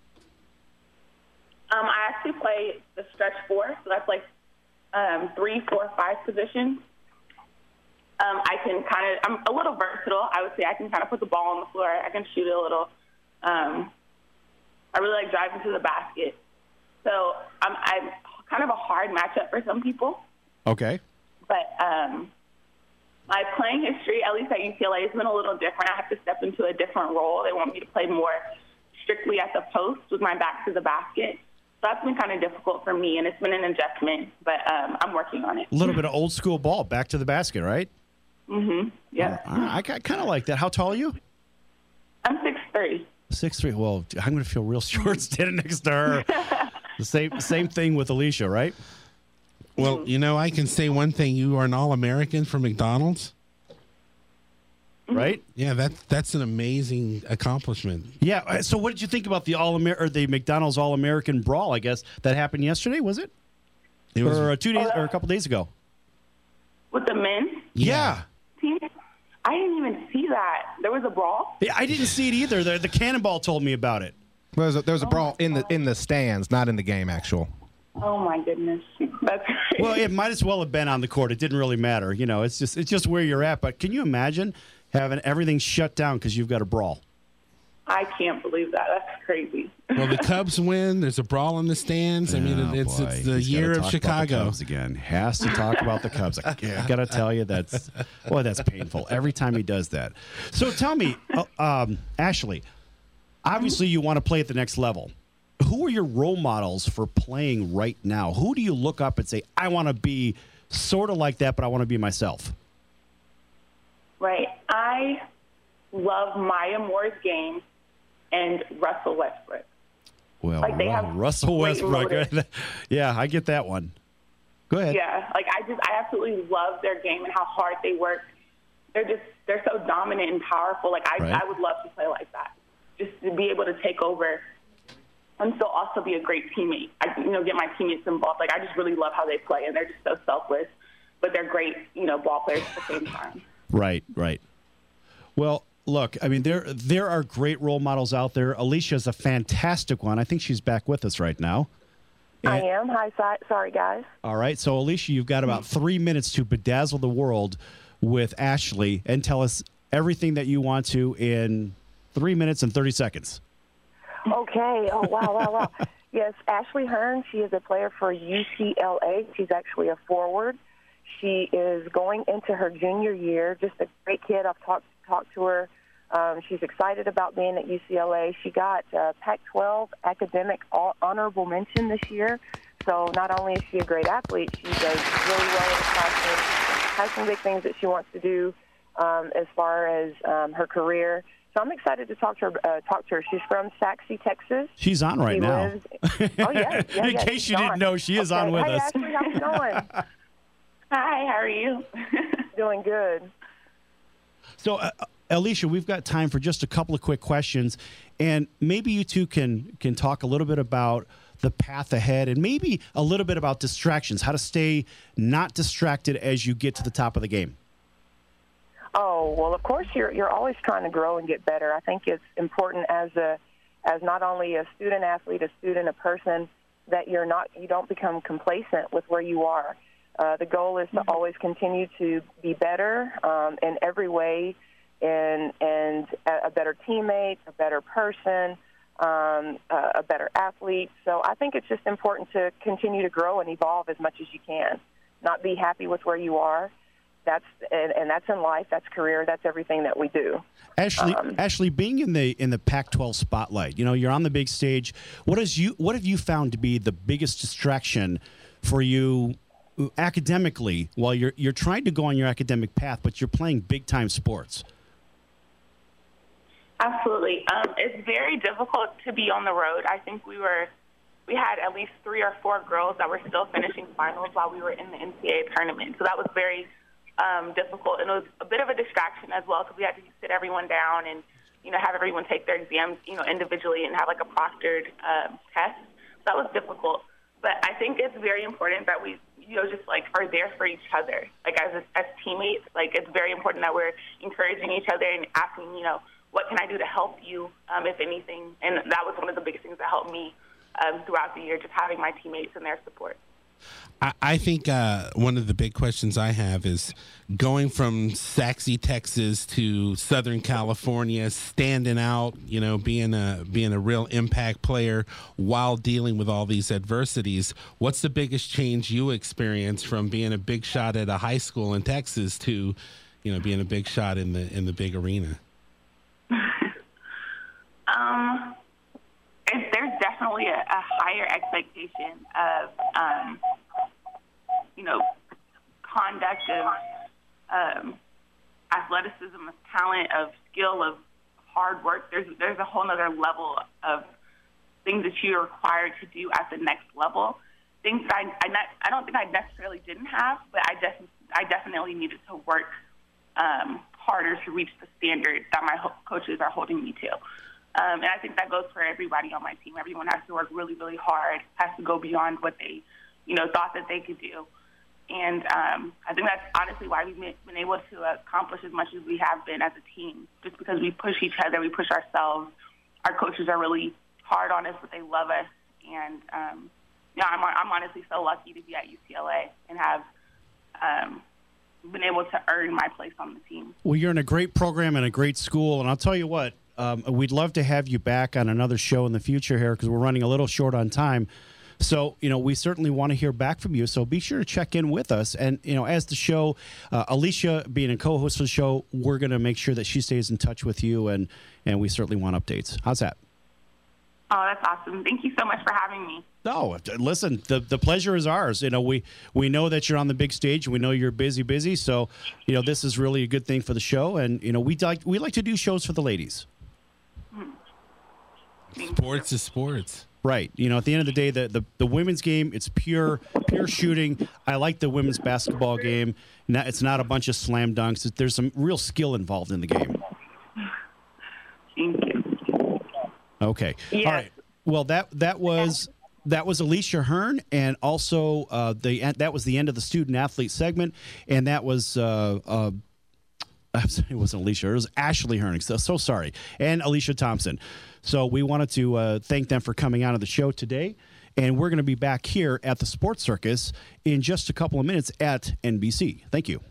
Speaker 6: Um, I actually play the stretch four, so that's like um, three, four, five positions. Um, I can kind of, I'm a little versatile. I would say I can kind of put the ball on the floor. I can shoot it a little. Um, I really like driving to the basket. So I'm, I'm kind of a hard matchup for some people.
Speaker 1: Okay.
Speaker 6: But um, my playing history, at least at U C L A, has been a little different. I have to step into a different role. They want me to play more strictly at the post with my back to the basket. So that's been kind of difficult for me, and it's been an adjustment, but um, I'm working on it.
Speaker 1: A little bit of old school ball, back to the basket, right?
Speaker 6: Mm-hmm. Yeah.
Speaker 1: I, I kind of like that. How tall are you?
Speaker 6: I'm six three.
Speaker 1: Six three. Well, I'm going to feel real short standing next to her. The same same thing with Alicia, right?
Speaker 2: Well, you know, I can say one thing. You are an All-American for McDonald's.
Speaker 1: Right?
Speaker 2: Yeah, that that's an amazing accomplishment.
Speaker 1: Yeah. uh, So, what did you think about the All Amer or the McDonald's All American Brawl? I guess that happened yesterday. Was it?
Speaker 2: It was
Speaker 1: or uh, two days, or a couple days ago.
Speaker 6: With the men
Speaker 1: Yeah.
Speaker 6: team, I didn't even see that. There was a brawl.
Speaker 1: Yeah, I didn't see it either. The, the Cannonball told me about it.
Speaker 3: There was a, there was a brawl in the in the stands, not in the game. Actual.
Speaker 6: Oh my goodness, that's crazy.
Speaker 1: Well, it might as well have been on the court. It didn't really matter. You know, it's just it's just where you're at. But can you imagine having everything shut down because you've got a brawl?
Speaker 6: I can't believe that. That's crazy.
Speaker 2: Well, the Cubs win. There's a brawl in the stands. I mean,
Speaker 1: Oh,
Speaker 2: it's
Speaker 1: boy.
Speaker 2: it's the
Speaker 1: He's
Speaker 2: year
Speaker 1: gotta
Speaker 2: of
Speaker 1: talk about the
Speaker 2: Chicago.
Speaker 1: Cubs again. Has to talk about the Cubs. I, I got to tell you, that's boy, that's painful every time he does that. So tell me, uh, um, Ashley, obviously you want to play at the next level. Who are your role models for playing right now? Who do you look up and say, I want to be sort of like that, but I want to be myself?
Speaker 6: Right. I love Maya Moore's game and Russell Westbrook.
Speaker 1: Well,
Speaker 6: Like, they
Speaker 1: Ru-
Speaker 6: have
Speaker 1: Russell
Speaker 6: great
Speaker 1: Westbrook.
Speaker 6: motive.
Speaker 1: Yeah, I get that one. Go ahead.
Speaker 6: Yeah, like I just I absolutely love their game and how hard they work. They're just they're so dominant and powerful. Like I
Speaker 1: Right.
Speaker 6: I would love to play like that. Just to be able to take over and still also be a great teammate. I you know get my teammates involved. Like I just really love how they play and they're just so selfless, but they're great, you know, ball players at the same time.
Speaker 1: Right, right. Well, look, I mean, there there are great role models out there. Alicia's a fantastic one. I think she's back with us right now.
Speaker 7: I
Speaker 1: And-
Speaker 7: am. Hi, si- sorry, guys.
Speaker 1: All right, so Alicia, you've got about three minutes to bedazzle the world with Ashley and tell us everything that you want to in three minutes and thirty seconds.
Speaker 7: Okay. Oh, wow, wow, wow. Yes, Ashley Hearn, she is a player for U C L A. She's actually a forward. She is going into her junior year. Just a great kid. I've talked talked to her. Um, she's excited about being at U C L A. She got uh, Pac twelve academic honorable mention this year. So not only is she a great athlete, she does really well in the classroom, has some big things that she wants to do um, as far as um, her career. So I'm excited to talk to her. Uh, talk to her. She's from Saxe, Texas.
Speaker 1: She's on right
Speaker 7: She
Speaker 1: now.
Speaker 7: lives- oh yeah, yeah,
Speaker 1: In
Speaker 7: yeah,
Speaker 1: case
Speaker 7: she's
Speaker 1: you didn't
Speaker 7: on.
Speaker 1: know, she is
Speaker 7: Okay.
Speaker 1: on with
Speaker 7: hey,
Speaker 1: us.
Speaker 7: Ashley, how's it going?
Speaker 6: Hi, how are you?
Speaker 7: Doing good.
Speaker 1: So, uh, Alicia, we've got time for just a couple of quick questions, and maybe you two can can talk a little bit about the path ahead, and maybe a little bit about distractions, how to stay not distracted as you get to the top of the game.
Speaker 7: Oh, well, of course, you're you're always trying to grow and get better. I think it's important as a as not only a student athlete, a student, a person, that you're not you don't become complacent with where you are. Uh, the goal is to mm-hmm. always continue to be better um, in every way, and and a, a better teammate, a better person, um, a, a better athlete. So I think it's just important to continue to grow and evolve as much as you can. Not be happy with where you are. that's and, and that's in life, that's career, that's everything that we do.
Speaker 1: Ashley,
Speaker 7: Um,
Speaker 1: Ashley, being in the in the Pac twelve spotlight, you know, you're on the big stage. What is you? What have you found to be the biggest distraction for you academically while you're you're trying to go on your academic path, but you're playing big time sports?
Speaker 6: Absolutely. Um, it's very difficult to be on the road. I think we were, we had at least three or four girls that were still finishing finals while we were in the N C double A tournament. So that was very um, difficult, and it was a bit of a distraction as well because we had to sit everyone down and, you know, have everyone take their exams, you know, individually and have like a proctored um, test. So that was difficult. But I think it's very important that we, you know, just like are there for each other, like as as teammates. Like it's very important that we're encouraging each other and asking, you know, what can I do to help you, um, if anything? And that was one of the biggest things that helped me um, throughout the year, just having my teammates and their support.
Speaker 2: I, I think uh, one of the big questions I have is going from Saxe, Texas to Southern California, standing out, you know, being a being a real impact player while dealing with all these adversities. What's the biggest change you experienced from being a big shot at a high school in Texas to, you know, being a big shot in the in the big arena?
Speaker 6: um, it, there's definitely a, a higher expectation of, um, you know, conduct, of um, athleticism, of talent, of skill, of hard work. There's there's a whole other level of things that you're required to do at the next level. Things that I I, not, I don't think I necessarily didn't have, but I def- I definitely needed to work um, harder to reach the standard that my ho- coaches are holding me to. Um, and I think that goes for everybody on my team. Everyone has to work really, really hard, has to go beyond what they, you know, thought that they could do. And um, I think that's honestly why we've been able to accomplish as much as we have been as a team, just because we push each other, we push ourselves. Our coaches are really hard on us, but they love us. And, um, yeah, I'm, I'm honestly so lucky to be at U C L A and have um, been able to earn my place on the team.
Speaker 1: Well, you're in a great program and a great school, and I'll tell you what, um, we'd love to have you back on another show in the future here because we're running a little short on time. So, you know, we certainly want to hear back from you. So be sure to check in with us. And, you know, as the show, uh, Alicia being a co-host of the show, we're going to make sure that she stays in touch with you, and, and we certainly want updates. How's that?
Speaker 6: Oh, that's awesome. Thank you so much for having me.
Speaker 1: No, listen, the the pleasure is ours. You know, we, we know that you're on the big stage. We know you're busy, busy. So, you know, this is really a good thing for the show. And, you know, we like, we like to do shows for the ladies.
Speaker 2: Sports is sports.
Speaker 1: Right. You know, at the end of the day, the, the, the women's game, it's pure pure shooting. I like the women's basketball game. Not, it's not a bunch of slam dunks. There's some real skill involved in the game.
Speaker 6: Thank you.
Speaker 1: Okay.
Speaker 6: Yes.
Speaker 1: All right. Well, that that was that was Alicia Hearn, and also uh, the that was the end of the student athlete segment, and that was uh, uh, it wasn't Alicia, it was Ashley Hearn. So, so sorry, and Alicia Thompson. So we wanted to uh, thank them for coming on to the show today, and we're going to be back here at the Sports Circus in just a couple of minutes at N B C. Thank you.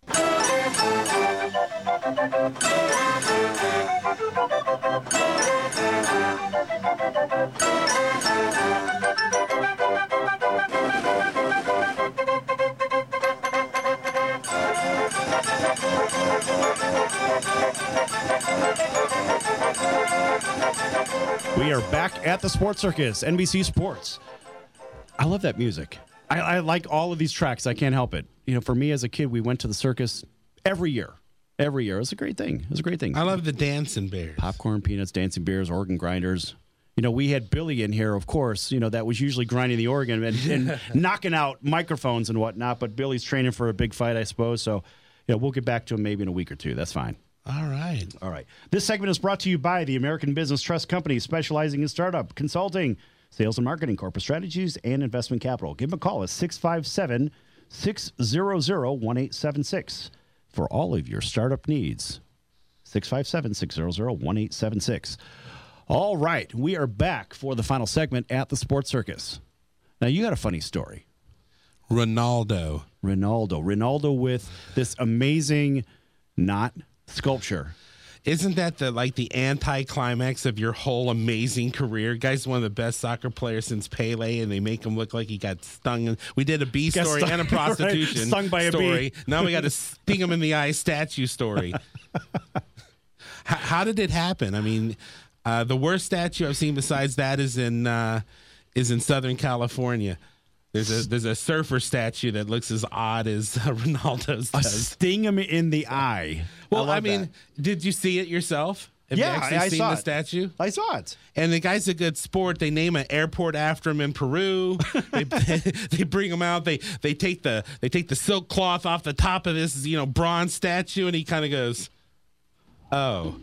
Speaker 1: We are back at the Sports Circus, N B C Sports. I love that music. I, I like all of these tracks. I can't help it. You know, for me as a kid, we went to the circus every year. Every year. It was a great thing. It was a great thing.
Speaker 2: I love the dancing bears.
Speaker 1: Popcorn, peanuts, dancing bears, organ grinders. You know, we had Billy in here, of course, you know, that was usually grinding the organ and, and knocking out microphones and whatnot. But Billy's training for a big fight, I suppose. So, yeah, we'll get back to him maybe in a week or two. That's fine.
Speaker 2: All right.
Speaker 1: All right. This segment is brought to you by the American Business Trust Company, specializing in startup, consulting, sales and marketing, corporate strategies, and investment capital. Give them a call at six five seven, six hundred, one eight seven six for all of your startup needs. six five seven, six hundred, one eight seven six. All right. We are back for the final segment at the Sports Circus. Now, you got a funny story.
Speaker 2: Ronaldo.
Speaker 1: Ronaldo. Ronaldo with this amazing knot sculpture.
Speaker 2: Isn't that the like the anti-climax of your whole amazing career? Guy's one of the best soccer players since Pele, and they make him look like he got stung. We did a bee
Speaker 1: Got
Speaker 2: story
Speaker 1: stung-
Speaker 2: and a prostitution
Speaker 1: right, stung by a
Speaker 2: story.
Speaker 1: bee.
Speaker 2: Now we got a sting him in the eye statue story. how, how did it happen? I mean, uh, the worst statue I've seen besides that is in uh, is in Southern California. There's a there's a surfer statue that looks as odd as uh, Ronaldo's
Speaker 1: A
Speaker 2: does.
Speaker 1: sting him in the eye.
Speaker 2: Well,
Speaker 1: love
Speaker 2: I, mean,
Speaker 1: that.
Speaker 2: did you see it yourself? Have
Speaker 1: Yeah,
Speaker 2: you actually
Speaker 1: I
Speaker 2: seen
Speaker 1: saw
Speaker 2: the
Speaker 1: it.
Speaker 2: statue?
Speaker 1: I saw it.
Speaker 2: And the guy's a good sport. They name an airport after him in Peru. they, they bring him out. They they take the they take the silk cloth off the top of this you know bronze statue, and he kind of goes, "Oh."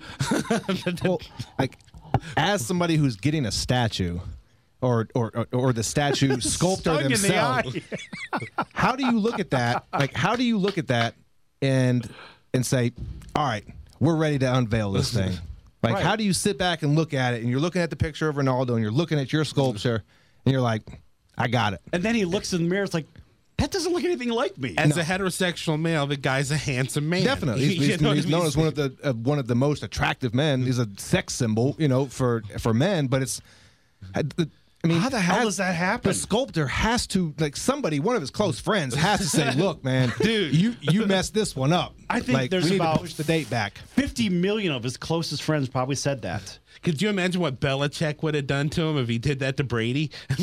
Speaker 3: Well, like as somebody who's getting a statue, or or or, or the statue sculptor
Speaker 1: Stung in the
Speaker 3: themselves,
Speaker 1: eye.
Speaker 3: how do you look at that? Like, how do you look at that and and say, "All right, we're ready to unveil this thing"? Like,
Speaker 1: Right.
Speaker 3: how do you sit back and look at it, and you're looking at the picture of Ronaldo, and you're looking at your sculpture, and you're like, "I got it."
Speaker 1: And then he looks in the mirror. It's like, that doesn't look anything like me.
Speaker 2: As a heterosexual male, the guy's a handsome man.
Speaker 3: Definitely, he's,
Speaker 2: You
Speaker 3: he's,
Speaker 2: know what
Speaker 3: he's
Speaker 2: I mean?
Speaker 3: known as one of the uh, one of the most attractive men. He's a sex symbol, you know, for for men. But it's, I, I mean,
Speaker 1: How the hell
Speaker 3: as-
Speaker 1: does that happen?
Speaker 3: The sculptor has to, like, somebody, one of his close friends, has to say, "Look, man, dude, you you messed this one up."
Speaker 1: I think
Speaker 3: like,
Speaker 1: there's
Speaker 3: we need
Speaker 1: about-
Speaker 3: to push the date back.
Speaker 1: fifty million of his closest friends probably said that.
Speaker 2: Could you imagine what Belichick would have done to him if he did that to Brady? I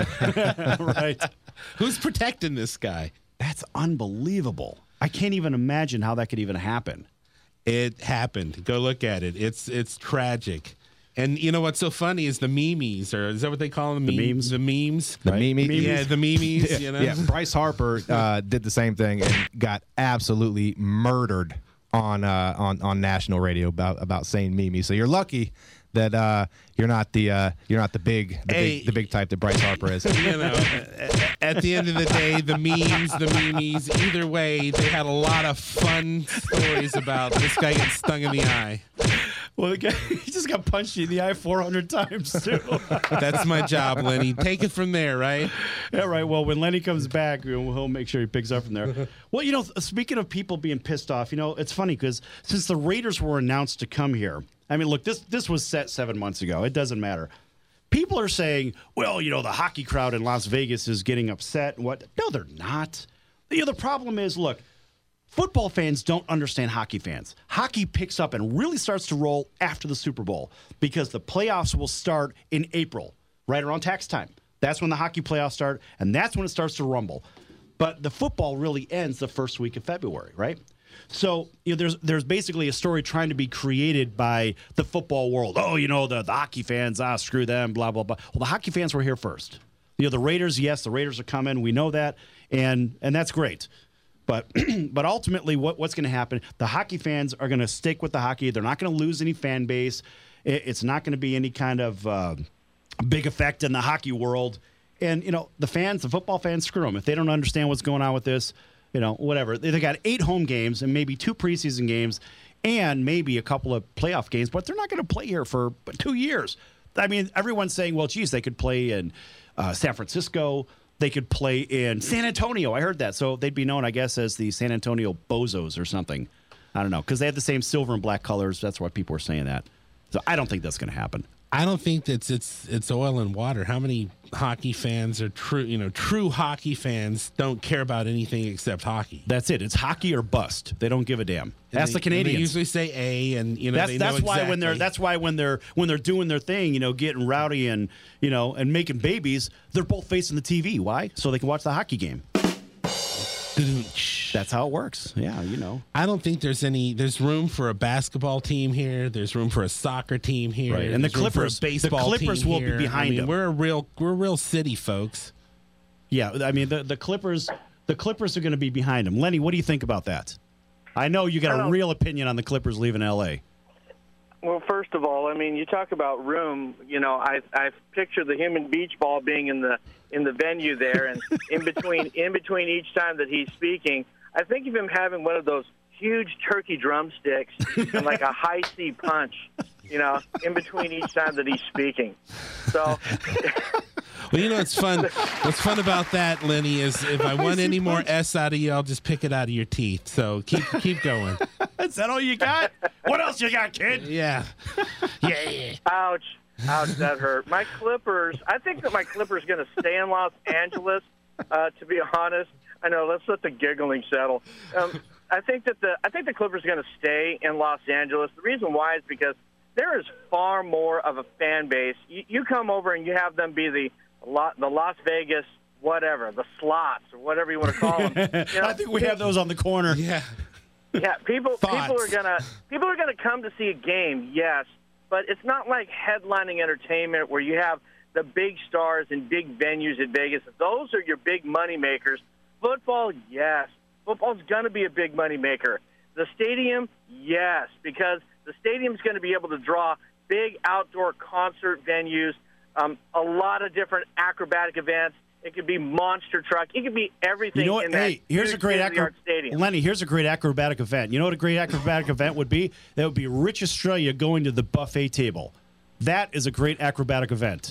Speaker 2: mean,
Speaker 1: Right.
Speaker 2: who's protecting this guy?
Speaker 1: That's unbelievable. I can't even imagine how that could even happen.
Speaker 2: It happened. Go look at it. It's it's tragic. And you know what's so funny is the memes, or is that what they call them?
Speaker 1: The
Speaker 2: Meme-
Speaker 1: memes?
Speaker 2: The memes.
Speaker 3: The
Speaker 1: Right.
Speaker 3: meme,
Speaker 2: Yeah, the memes. You know.
Speaker 3: yeah. Bryce Harper uh, did the same thing and got absolutely murdered on uh, on on national radio about about saying Mimi. So you're lucky that uh, you're not the uh, you're not the big the,
Speaker 2: Hey.
Speaker 3: big the big type that Bryce Harper is.
Speaker 2: You know, at- at the end of the day, the memes, the memes, either way, they had a lot of fun stories about this guy getting stung in the eye.
Speaker 1: Well, the guy, he just got punched in the eye four hundred times, too.
Speaker 2: That's my job, Lenny. Take it from there, right?
Speaker 1: Yeah, right. Well, when Lenny comes back, we'll he'll make sure he picks up from there. Well, you know, speaking of people being pissed off, you know, it's funny because since the Raiders were announced to come here, I mean, look, this this was set seven months ago. It doesn't matter. People are saying, well, you know, the hockey crowd in Las Vegas is getting upset and what? No, they're not. You know, the problem is, look, football fans don't understand hockey fans. Hockey picks up and really starts to roll after the Super Bowl because the playoffs will start in April, right around tax time. That's when the hockey playoffs start, and that's when it starts to rumble. But the football really ends the first week of February, right? So, you know, there's there's basically a story trying to be created by the football world. Oh, you know, the, the hockey fans, ah, screw them, blah, blah, blah. Well, the hockey fans were here first. You know, the Raiders, yes, the Raiders are coming. We know that, and and that's great. But but ultimately, what, what's going to happen, the hockey fans are going to stick with the hockey. They're not going to lose any fan base. It, it's not going to be any kind of uh, big effect in the hockey world. And, you know, the fans, the football fans, screw them. If they don't understand what's going on with this, you know, whatever. They, they got eight home games and maybe two preseason games and maybe a couple of playoff games, but they're not going to play here for two years. I mean, everyone's saying, well, geez, they could play in uh, San Francisco. They could play in San Antonio. I heard that. So they'd be known, I guess, as the San Antonio Bozos or something. I don't know, because they have the same silver and black colors. That's why people were saying that. So I don't think that's going to happen.
Speaker 2: I don't think that's it's it's oil and water. How many hockey fans are true? You know, true hockey fans don't care about anything except hockey.
Speaker 1: That's it. It's hockey or bust. They don't give a damn.
Speaker 2: And
Speaker 1: That's
Speaker 2: they,
Speaker 1: the Canadians.
Speaker 2: and they usually say A, and you know
Speaker 1: That's
Speaker 2: they
Speaker 1: that's
Speaker 2: know
Speaker 1: why when they're
Speaker 2: exactly.
Speaker 1: that's why when they're when they're doing their thing, you know, getting rowdy and you know and making babies, they're both facing the T V. Why? So they can watch the hockey game. That's how it works. Yeah, you know.
Speaker 2: I don't think there's any. There's room for a basketball team here. There's room for a soccer team here.
Speaker 1: Right. And the
Speaker 2: There's room for a
Speaker 1: Clippers- the
Speaker 2: baseball
Speaker 1: Clippers
Speaker 2: team
Speaker 1: will be
Speaker 2: here.
Speaker 1: behind
Speaker 2: I mean,
Speaker 1: them.
Speaker 2: We're a real, we're a real city, folks.
Speaker 1: Yeah, I mean the the Clippers the Clippers are going to be behind them. Lenny, what do you think about that? I know you got a
Speaker 5: don't-
Speaker 1: real opinion on the Clippers leaving L A.
Speaker 5: Well, first of all, I mean, you talk about room. You know, I I picture the human beach ball being in the in the venue there, and in between in between each time that he's speaking, I think of him having one of those huge turkey drumsticks and like a high C punch. You know, in between each time that he's speaking. So,
Speaker 2: Well, you know what's fun? What's fun about that, Lenny, is if I want any more S out of you, I'll just pick it out of your teeth. So keep keep going.
Speaker 1: Is that all you got? What else you got, kid?
Speaker 2: Yeah. Yeah, yeah.
Speaker 5: Ouch. Ouch, that hurt. My Clippers, I think that my Clippers going to stay in Los Angeles, uh, to be honest. I know, let's let the giggling settle. Um, I think that the I think the Clippers are going to stay in Los Angeles. The reason why is because there is far more of a fan base. You, you come over and you have them be the the Las Vegas whatever, the slots or whatever you want to call them. You know,
Speaker 1: I think we have those on the corner.
Speaker 2: Yeah.
Speaker 5: Yeah, people
Speaker 2: Thoughts?
Speaker 5: people are gonna people are gonna come to see a game, yes, but it's not like headlining entertainment where you have the big stars and big venues in Vegas. Those are your big money makers. Football, yes, football's gonna be a big money maker. The stadium, yes, because the stadium's going to be able to draw big outdoor concert venues, um, a lot of different acrobatic events. It could be monster truck. It could be everything.
Speaker 1: You know what?
Speaker 5: In that
Speaker 1: Hey, here's a great acro-
Speaker 5: stadium.
Speaker 1: Lenny. Here's a great acrobatic event. You know what a great acrobatic event would be? That would be Rich Estrella going to the buffet table. That is a great acrobatic event.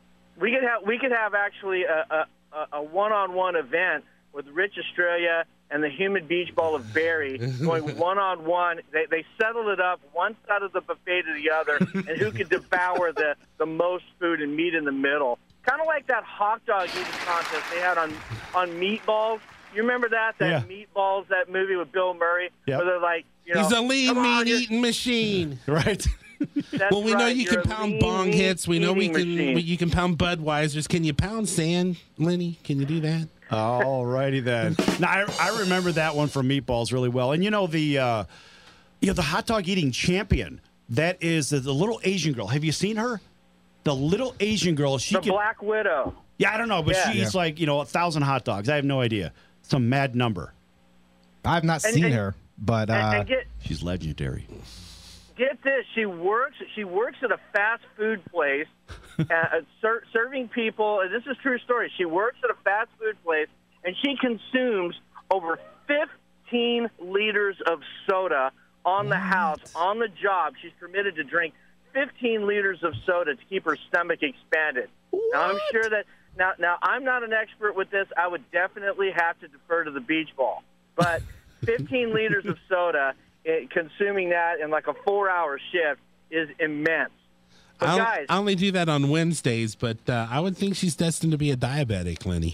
Speaker 5: We could have we could have actually a, a, a one-on-one event with Rich Estrella and the Humid Beach Ball of Barry going one-on-one. They, they settled it up one side of the buffet to the other, and who could devour the, the most food and meat in the middle. Kind of like that hot dog eating contest they had on, on Meatballs. You remember that? That
Speaker 1: Yeah.
Speaker 5: Meatballs, that movie with Bill Murray,
Speaker 1: Yep.
Speaker 5: where they're like, you know,
Speaker 2: He's a lean
Speaker 5: "Come on,
Speaker 2: meat
Speaker 5: you're-"
Speaker 2: eating machine.
Speaker 1: Right?
Speaker 5: That's
Speaker 2: Well, we know
Speaker 5: right,
Speaker 2: you
Speaker 5: you're
Speaker 2: can
Speaker 5: a
Speaker 2: pound
Speaker 5: lean
Speaker 2: bong
Speaker 5: meat
Speaker 2: hits. We know we
Speaker 5: eating
Speaker 2: can.
Speaker 5: machine.
Speaker 2: We, you can pound Budweisers. Can you pound sand, Lenny? Can you do that?
Speaker 1: All righty then. Now I, I remember that one from Meatballs really well. And you know the uh, you know the hot dog eating champion. That is the, the little Asian girl. Have you seen her? The little Asian girl. She
Speaker 5: The
Speaker 1: can,
Speaker 5: Black Widow.
Speaker 1: Yeah, I don't know, but
Speaker 5: Yeah.
Speaker 1: she eats like you know a thousand hot dogs. I have no idea. Some mad number.
Speaker 3: I've not
Speaker 5: And-
Speaker 3: seen
Speaker 5: and-
Speaker 3: her, but uh,
Speaker 5: And, and get
Speaker 1: She's legendary.
Speaker 5: get this, she works she works at a fast food place, uh, ser- serving people. And this is a true story. She works at a fast food place, and she consumes over fifteen liters of soda on the house, on the job. She's permitted to drink fifteen liters of soda to keep her stomach expanded. Now, I'm sure that now now I'm not an expert with this. I would definitely have to defer to the beach ball, but fifteen liters of soda. It, consuming that in like a four-hour shift is immense. But
Speaker 2: I,
Speaker 5: guys,
Speaker 2: I only do that on Wednesdays, but uh, I would think she's destined to be a diabetic, Lenny.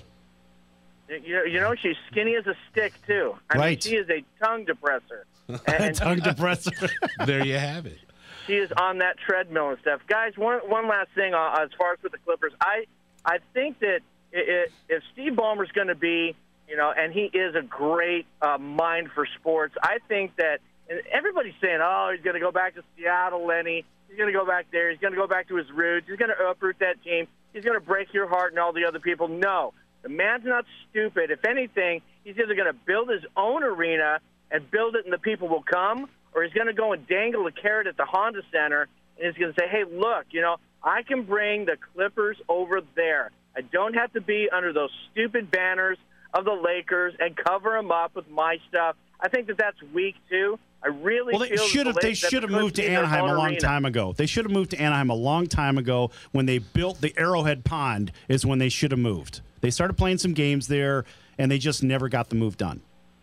Speaker 5: you know, you know she's skinny as a stick too. I
Speaker 1: Right.
Speaker 5: mean, she is a tongue depressor, and
Speaker 1: Tongue depressor.
Speaker 2: There you have it.
Speaker 5: she is on that treadmill and stuff. Guys, one one last thing uh, as far as with the Clippers, I I think that it, it, if Steve Ballmer's going to be, you know, and he is a great uh, mind for sports, I think that. And everybody's saying, oh, he's going to go back to Seattle, Lenny. He's going to go back there. He's going to go back to his roots. He's going to uproot that team. He's going to break your heart and all the other people. No, the man's not stupid. If anything, he's either going to build his own arena and build it and the people will come, or he's going to go and dangle a carrot at the Honda Center and he's going to say, hey, look, you know, I can bring the Clippers over there. I don't have to be under those stupid banners of the Lakers and cover them up with my stuff. I think that that's weak, too. I really
Speaker 1: Well, they
Speaker 5: feel
Speaker 1: should
Speaker 5: that
Speaker 1: have.
Speaker 5: the
Speaker 1: They
Speaker 5: Lakers- that
Speaker 1: should have
Speaker 5: the
Speaker 1: moved to
Speaker 5: Clippers need their
Speaker 1: Anaheim
Speaker 5: own
Speaker 1: a long
Speaker 5: arena.
Speaker 1: time ago. They should have moved to Anaheim a long time ago when they built the Arrowhead Pond. Is when they should have moved. They started playing some games there, and they just never got the move done.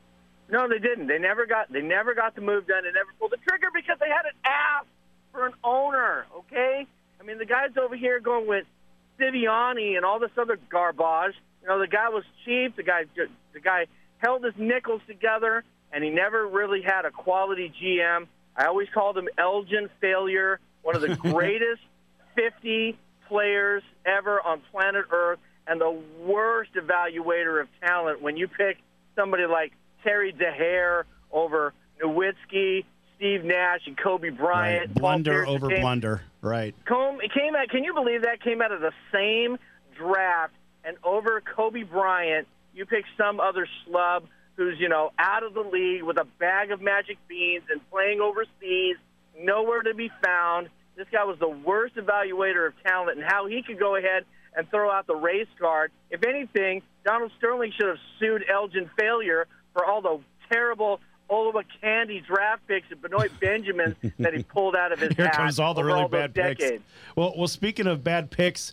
Speaker 5: No, they didn't. They never got. They never got the move done. They never pulled the trigger because they had an ass for an owner. Okay, I mean the guys over here going with Siviani and all this other garbage. You know, the guy was cheap. The guy, the guy held his nickels together, and he never really had a quality G M. I always called him Elgin Failure, one of the greatest fifty players ever on planet Earth, and the worst evaluator of talent when you pick somebody like Terry DeHare over Nowitzki, Steve Nash, and Kobe Bryant.
Speaker 1: Right.
Speaker 5: Paul
Speaker 1: Blunder
Speaker 5: Pierce
Speaker 1: over
Speaker 5: came,
Speaker 1: blunder. Right.
Speaker 5: Come, it came out. Can you believe that came out of the same draft? And over Kobe Bryant, you pick some other schlub who's, you know, out of the league with a bag of magic beans and playing overseas, nowhere to be found. This guy was the worst evaluator of talent, and how he could go ahead and throw out the race card. If anything, Donald Sterling should have sued Elgin Failure for all the terrible Oliver Candy draft picks and Benoit Benjamins that he pulled out of his
Speaker 1: Here
Speaker 5: hat
Speaker 1: comes all the
Speaker 5: over
Speaker 1: really
Speaker 5: all those
Speaker 1: bad
Speaker 5: decades.
Speaker 1: picks. Well, well, speaking of bad picks,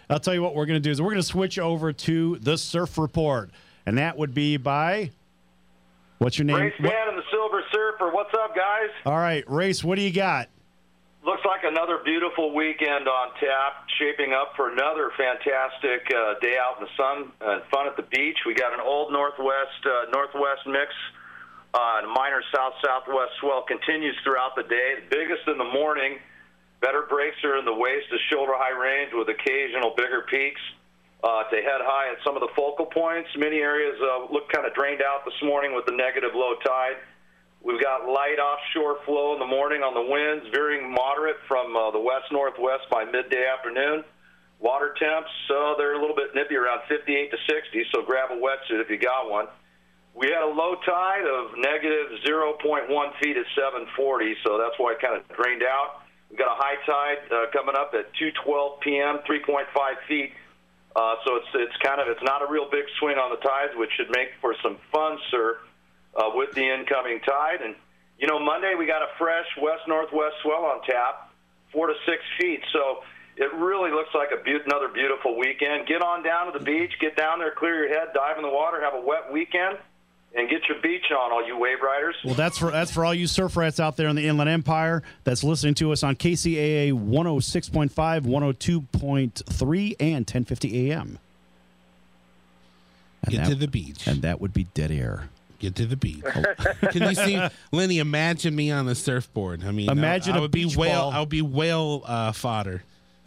Speaker 1: I'll tell you what we're going to do is we're going to switch over to the Surf Report, and that would be by what's your name?
Speaker 8: Race
Speaker 1: What-
Speaker 8: Man and the Silver Surfer. What's up, guys?
Speaker 1: All right, Race, what do you got?
Speaker 8: Looks like another beautiful weekend on tap, shaping up for another fantastic uh, day out in the sun and fun at the beach. We got an old northwest uh, northwest mix, uh, and minor south-southwest swell continues throughout the day. The biggest in the morning. Better breaks are in the waist to shoulder high range with occasional bigger peaks uh, to head high at some of the focal points. Many areas uh, look kind of drained out this morning with the negative low tide. We've got light offshore flow in the morning on the winds, veering moderate from uh, the west-northwest by midday afternoon. Water temps, so they're a little bit nippy, around fifty-eight to sixty, so grab a wetsuit if you got one. We had a low tide of negative zero point one feet at seven forty, so that's why it kind of drained out. We've got a high tide uh, coming up at two twelve p.m., three point five feet. Uh, so it's it's kind of it's not a real big swing on the tides, which should make for some fun surf uh, with the incoming tide. And you know, Monday we got a fresh west northwest swell on tap, four to six feet. So it really looks like a be- another beautiful weekend. Get on down to the beach, get down there, clear your head, dive in the water, have a wet weekend. And get your beach on, all you wave riders.
Speaker 1: Well, that's for that's for all you surf rats out there in the Inland Empire that's listening to us on K C A A one oh six point five, one oh two point three, and ten fifty A M. And
Speaker 2: Get
Speaker 1: that,
Speaker 2: to the beach.
Speaker 1: And that would be dead air.
Speaker 2: Get to the beach. Can you see, Lenny? Imagine me on a surfboard. I mean,
Speaker 1: Imagine
Speaker 2: I, I
Speaker 1: a
Speaker 2: would be
Speaker 1: beach
Speaker 2: whale.
Speaker 1: ball.
Speaker 2: I would be whale uh, fodder.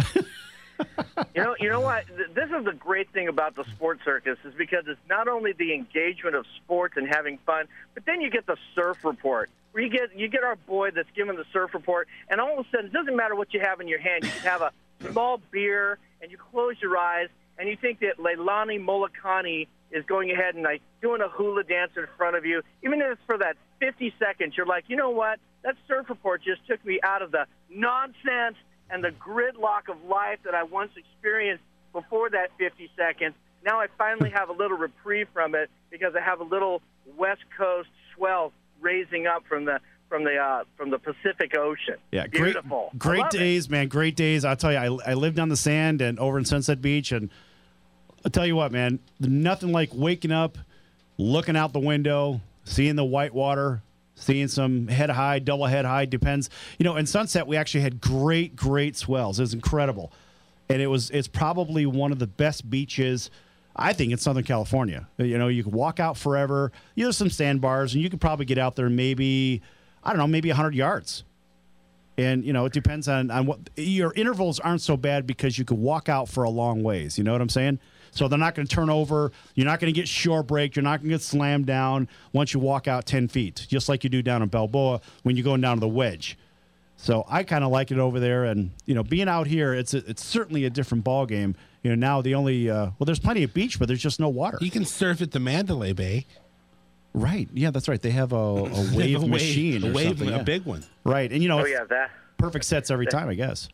Speaker 5: You know, you know what? Th- This is the great thing about the sports circus is because it's not only the engagement of sports and having fun, but then you get the surf report where you get you get our boy that's giving the surf report, and all of a sudden it doesn't matter what you have in your hand. You can have a small beer, and you close your eyes, and you think that Leilani Molokani is going ahead and like doing a hula dance in front of you. Even if it's for that fifty seconds, you're like, you know what? That surf report just took me out of the nonsense and the gridlock of life that I once experienced before that fifty seconds. Now I finally have a little reprieve from it because I have a little West Coast swell raising up from the from the uh, from the Pacific Ocean.
Speaker 1: Yeah,
Speaker 5: beautiful.
Speaker 1: Great, great
Speaker 5: I love
Speaker 1: days,
Speaker 5: it.
Speaker 1: man. Great days. I'll tell you, I, I lived on the sand and over in Sunset Beach, and I'll tell you what, man, nothing like waking up, looking out the window, seeing the white water, seeing some head high, double head high, depends. You know, in Sunset, we actually had great, great swells. It was incredible. And it was it's probably one of the best beaches, I think, in Southern California. You know, you could walk out forever. You know, there's some sandbars, and you could probably get out there maybe, I don't know, maybe one hundred yards. And, you know, it depends on, on what – your intervals aren't so bad because you could walk out for a long ways. You know what I'm saying? So they're not going to turn over. You're not going to get shore braked. You're not going to get slammed down once you walk out ten feet, just like you do down in Balboa when you're going down to the wedge. So I kind of like it over there. And, you know, being out here, it's a, it's certainly a different ball game. You know, now the only uh, – well, there's plenty of beach, but there's just no water.
Speaker 2: You can surf at the Mandalay Bay.
Speaker 1: Right. Yeah, that's right. They have a, a wave
Speaker 2: a
Speaker 1: machine
Speaker 2: a
Speaker 1: or
Speaker 2: wave,
Speaker 1: something.
Speaker 2: a
Speaker 1: yeah.
Speaker 2: big one.
Speaker 1: Right. And, you know,
Speaker 5: Oh
Speaker 1: it's
Speaker 5: yeah, that.
Speaker 1: perfect sets every time, I guess.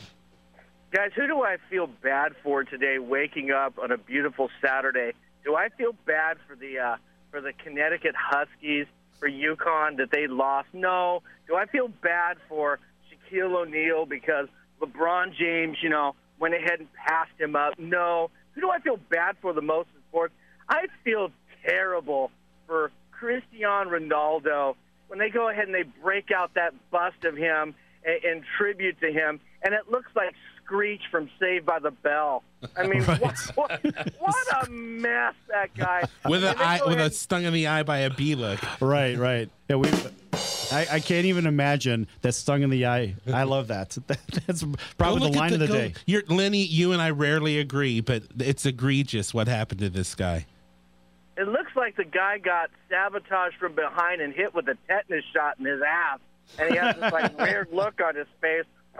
Speaker 5: Guys, who do I feel bad for today? Waking up on a beautiful Saturday, do I feel bad for the uh, for the Connecticut Huskies, for UConn that they lost? No. Do I feel bad for Shaquille O'Neal because LeBron James, you know, went ahead and passed him up? No. Who do I feel bad for the most in sports? I feel terrible for Cristiano Ronaldo when they go ahead and they break out that bust of him in, in tribute to him, and it looks like Screech from Saved by the Bell. I mean,
Speaker 1: Right.
Speaker 5: what, what, what a mess that guy.
Speaker 2: With
Speaker 5: I
Speaker 2: a
Speaker 5: mean, they
Speaker 2: eye,
Speaker 5: go
Speaker 2: with a
Speaker 5: ahead-
Speaker 2: stung in the eye by a bee look.
Speaker 1: Right, right. Yeah, we. I, I can't even imagine that stung in the eye. I love that. that that's
Speaker 2: Go
Speaker 1: probably
Speaker 2: look
Speaker 1: the
Speaker 2: at
Speaker 1: line of the
Speaker 2: go-
Speaker 1: day.
Speaker 2: You're, Lenny, you and I rarely agree, but it's egregious what happened to this guy.
Speaker 5: It looks like the guy got sabotaged from behind and hit with a tetanus shot in his ass, and he has this like weird look on his face.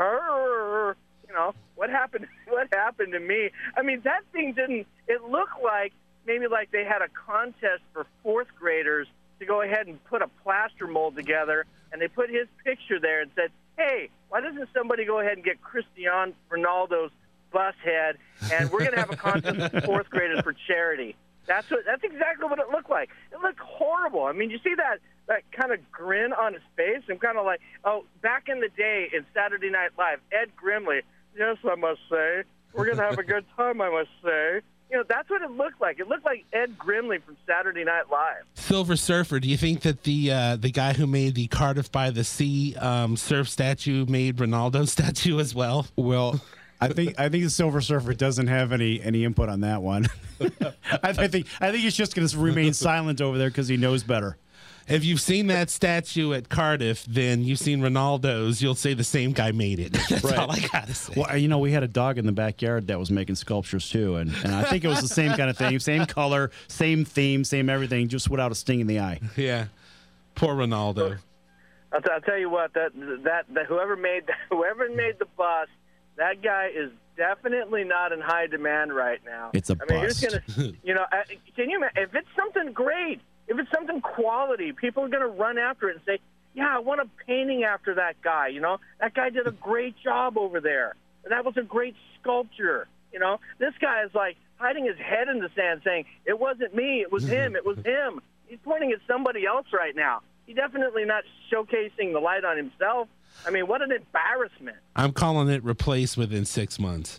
Speaker 5: Arr, you know what happened? What happened to me? I mean, that thing didn't. It looked like maybe like they had a contest for fourth graders to go ahead and put a plaster mold together, and they put his picture there and said, "Hey, why doesn't somebody go ahead and get Cristiano Ronaldo's bus head, and we're going to have a contest for fourth graders for charity." That's what. That's exactly what it looked like. It looked horrible. I mean, you see that that kind of grin on his face. I'm kind of like, oh, back in the day in Saturday Night Live, Ed Grimley. Yes, I must say, We're going to have a good time, I must say. You know, that's what it looked like. It looked like Ed Grimley from Saturday Night Live.
Speaker 2: Silver Surfer, do you think that the uh, the guy who made the Cardiff by the Sea um, surf statue made Ronaldo's statue as well?
Speaker 1: Well, I think I think the Silver Surfer doesn't have any any input on that one. I, I think I think he's just going to remain silent over there because he knows better.
Speaker 2: If you've seen that statue at Cardiff, then you've seen Ronaldo's. You'll say the same guy made it. That's
Speaker 1: Right.
Speaker 2: all I gotta say.
Speaker 1: Well, you know, we had a dog in the backyard that was making sculptures too, and, and I think it was the same kind of thing, same color, same theme, same everything, just without a sting in the eye.
Speaker 2: Yeah, poor Ronaldo.
Speaker 5: I'll, t- I'll tell you what, that, that that whoever made whoever made the bust, that guy is definitely not in high demand right now.
Speaker 1: It's a
Speaker 5: I mean, who's
Speaker 1: bust.
Speaker 5: gonna, you know, uh, can you? If it's something great, if it's something quality, people are going to run after it and say, "Yeah, I want a painting after that guy." You know, that guy did a great job over there. That was a great sculpture. You know, this guy is like hiding his head in the sand, saying, "It wasn't me. It was him. It was him." He's pointing at somebody else right now. He's definitely not showcasing the light on himself. I mean, what an embarrassment.
Speaker 2: I'm calling it replaced within six months.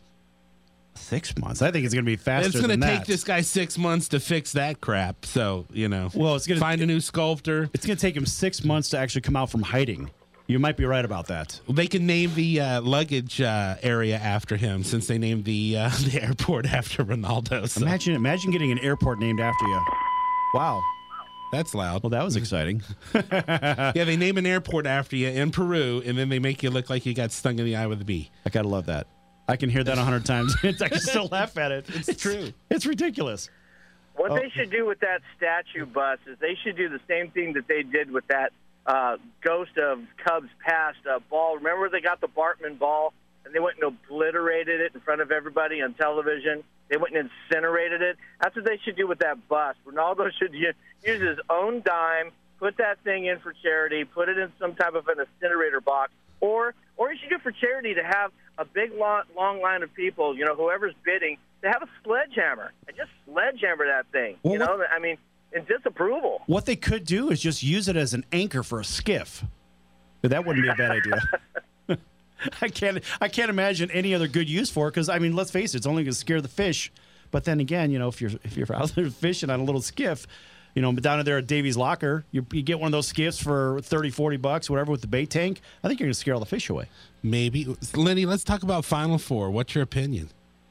Speaker 1: Six months. I think it's going to be faster.
Speaker 2: It's going to
Speaker 1: than
Speaker 2: take
Speaker 1: that.
Speaker 2: this guy six months to fix that crap. So, you know,
Speaker 1: Well, it's gonna-
Speaker 2: find a new sculptor.
Speaker 1: It's going to take him six months to actually come out from hiding. You might be right about that.
Speaker 2: They can name the uh, luggage uh, area after him, since they named the uh, the airport after Ronaldo. So
Speaker 1: Imagine, imagine getting an airport named after you. Wow.
Speaker 2: that's loud.
Speaker 1: Well, that was exciting.
Speaker 2: Yeah, they name an airport after you in Peru, and then they make you look like you got stung in the eye with a bee.
Speaker 1: I gotta love that. I can hear that a hundred times. I can still laugh at it. It's, true. It's ridiculous.
Speaker 5: What
Speaker 1: Oh.
Speaker 5: they should do with that statue bus is they should do the same thing that they did with that uh, Ghost of Cubs Past uh, ball. Remember they got the Bartman ball and they went and obliterated it in front of everybody on television? They went and incinerated it. That's what they should do with that bus. Ronaldo should use his own dime, put that thing in for charity, put it in some type of an incinerator box, or or he should do it for charity to have a big long, long line of people, you know, whoever's bidding, to have a sledgehammer and just sledgehammer that thing.
Speaker 1: Well,
Speaker 5: you know, I mean, in disapproval.
Speaker 1: What they could do is just use it as an anchor for a skiff. But that wouldn't be a bad idea. I can't. I can't imagine any other good use for it because I mean, let's face it, it's only going to scare the fish. But then again, you know, if you're if you're out there fishing on a little skiff, you know, down there at Davy's Locker, you, you get one of those skiffs for thirty, forty bucks, whatever, with the bait tank. I think you're going to scare all the fish away.
Speaker 2: Maybe. Lenny, let's talk about Final Four. What's your opinion?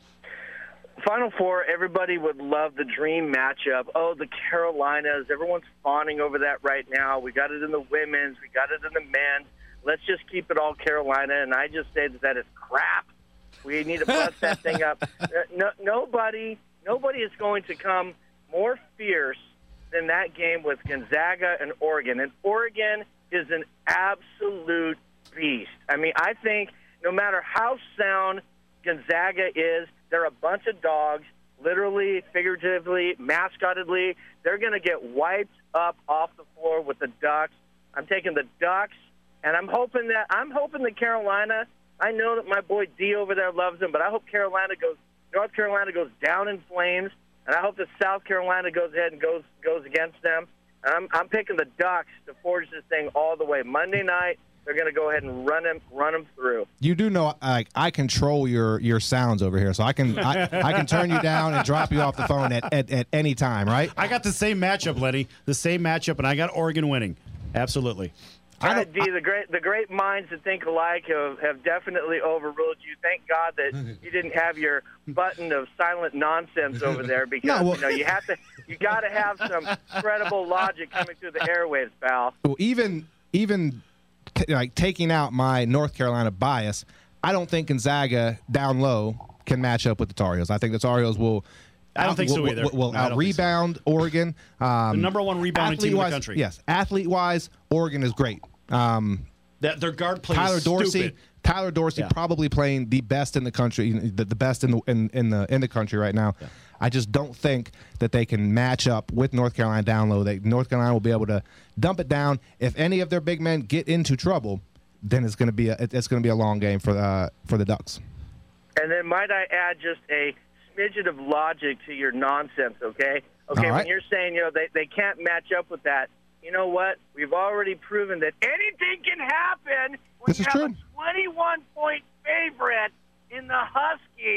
Speaker 5: Final Four, everybody would love the dream matchup. Oh, the Carolinas, everyone's fawning over that right now. We got it in the women's, we got it in the men's. Let's just keep it all Carolina, and I just say that that is crap. We need to bust that thing up. No, nobody, nobody is going to come more fierce than that game with Gonzaga and Oregon. And Oregon is an absolute beast. I mean, I think no matter how sound Gonzaga is, they're a bunch of dogs, literally, figuratively, mascotedly. They're going to get wiped up off the floor with the Ducks. I'm taking the Ducks, and I'm hoping that I'm hoping that Carolina. I know that my boy D over there loves them, but I hope Carolina goes. North Carolina goes down in flames, and I hope that South Carolina goes ahead and goes goes against them. And I'm I'm picking the Ducks to forge this thing all the way. Monday night, they're going to go ahead and run them run them through.
Speaker 3: You do know I, I control your, your sounds over here, so I can I, I can turn you down and drop you off the phone at, at, at any time, right?
Speaker 1: I got the same matchup, Lenny. The same matchup, and I got Oregon winning. Absolutely.
Speaker 3: I
Speaker 5: Uh,
Speaker 3: don't,
Speaker 5: D, the great the great minds that think alike have, have definitely overruled you. Thank God that you didn't have your button of silent nonsense over there because
Speaker 3: No, well-
Speaker 5: you know you have to you got to have some credible logic coming through the airwaves, pal.
Speaker 3: well, even even t- like taking out my North Carolina bias, I don't think Gonzaga down low can match up with the Tar Heels. I think the Tar Heels will.
Speaker 1: I don't think so
Speaker 3: will-
Speaker 1: either.
Speaker 3: Will, will
Speaker 1: No, I don't
Speaker 3: out
Speaker 1: think so.
Speaker 3: rebound Oregon. Um,
Speaker 1: The number one rebounding team in the
Speaker 3: athlete-wise-
Speaker 1: country.
Speaker 3: Yes, athlete wise, Oregon is great. Um,
Speaker 1: That their guard play
Speaker 3: Tyler
Speaker 1: is
Speaker 3: Dorsey,
Speaker 1: stupid.
Speaker 3: Tyler Dorsey,
Speaker 1: Yeah.
Speaker 3: probably playing the best in the country, the, the best in the in, in the in the country right now. I just don't think that they can match up with North Carolina down low. They, North Carolina will be able to dump it down. If any of their big men get into trouble, then it's going to be a, it's going to be a long game for uh, for the Ducks.
Speaker 5: And then might I add just a smidget of logic to your nonsense, okay? Okay,
Speaker 3: All right.
Speaker 5: when you're saying, you know, they, they can't match up with that, you know what? We've already proven that anything can happen when
Speaker 3: This
Speaker 5: you
Speaker 3: is
Speaker 5: have
Speaker 3: true.
Speaker 5: a twenty-one point favorite in the Huskies,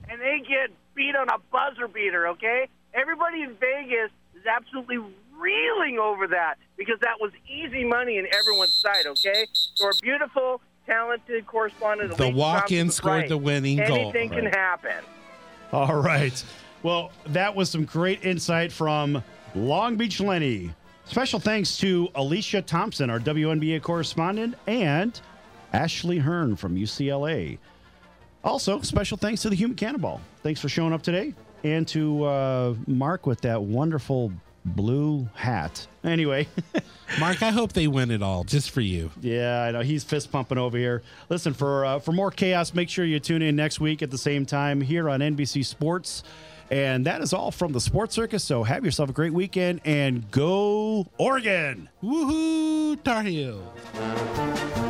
Speaker 5: and they get beat on a buzzer beater, okay? Everybody in Vegas is absolutely reeling over that because that was easy money in everyone's side, okay? So our beautiful, talented correspondent,
Speaker 2: The walk-in scored
Speaker 5: right.
Speaker 2: the winning goal.
Speaker 5: Anything can
Speaker 1: Right.
Speaker 5: happen.
Speaker 1: All right. Well, that was some great insight from Long Beach Lenny. Special thanks to Alicia Thompson, our W N B A correspondent, and Ashley Hearn from U C L A. Also, special thanks to the Human Cannonball. Thanks for showing up today. And to uh, Mark with that wonderful blue hat. Anyway.
Speaker 2: Mark, I hope they win it all just for you.
Speaker 1: Yeah, I know. He's fist pumping over here. Listen, for uh, for more chaos, make sure you tune in next week at the same time here on N B C Sports. And that is all from the Sports Circus. So have yourself a great weekend and go Oregon.
Speaker 2: Woohoo, Tar Heels.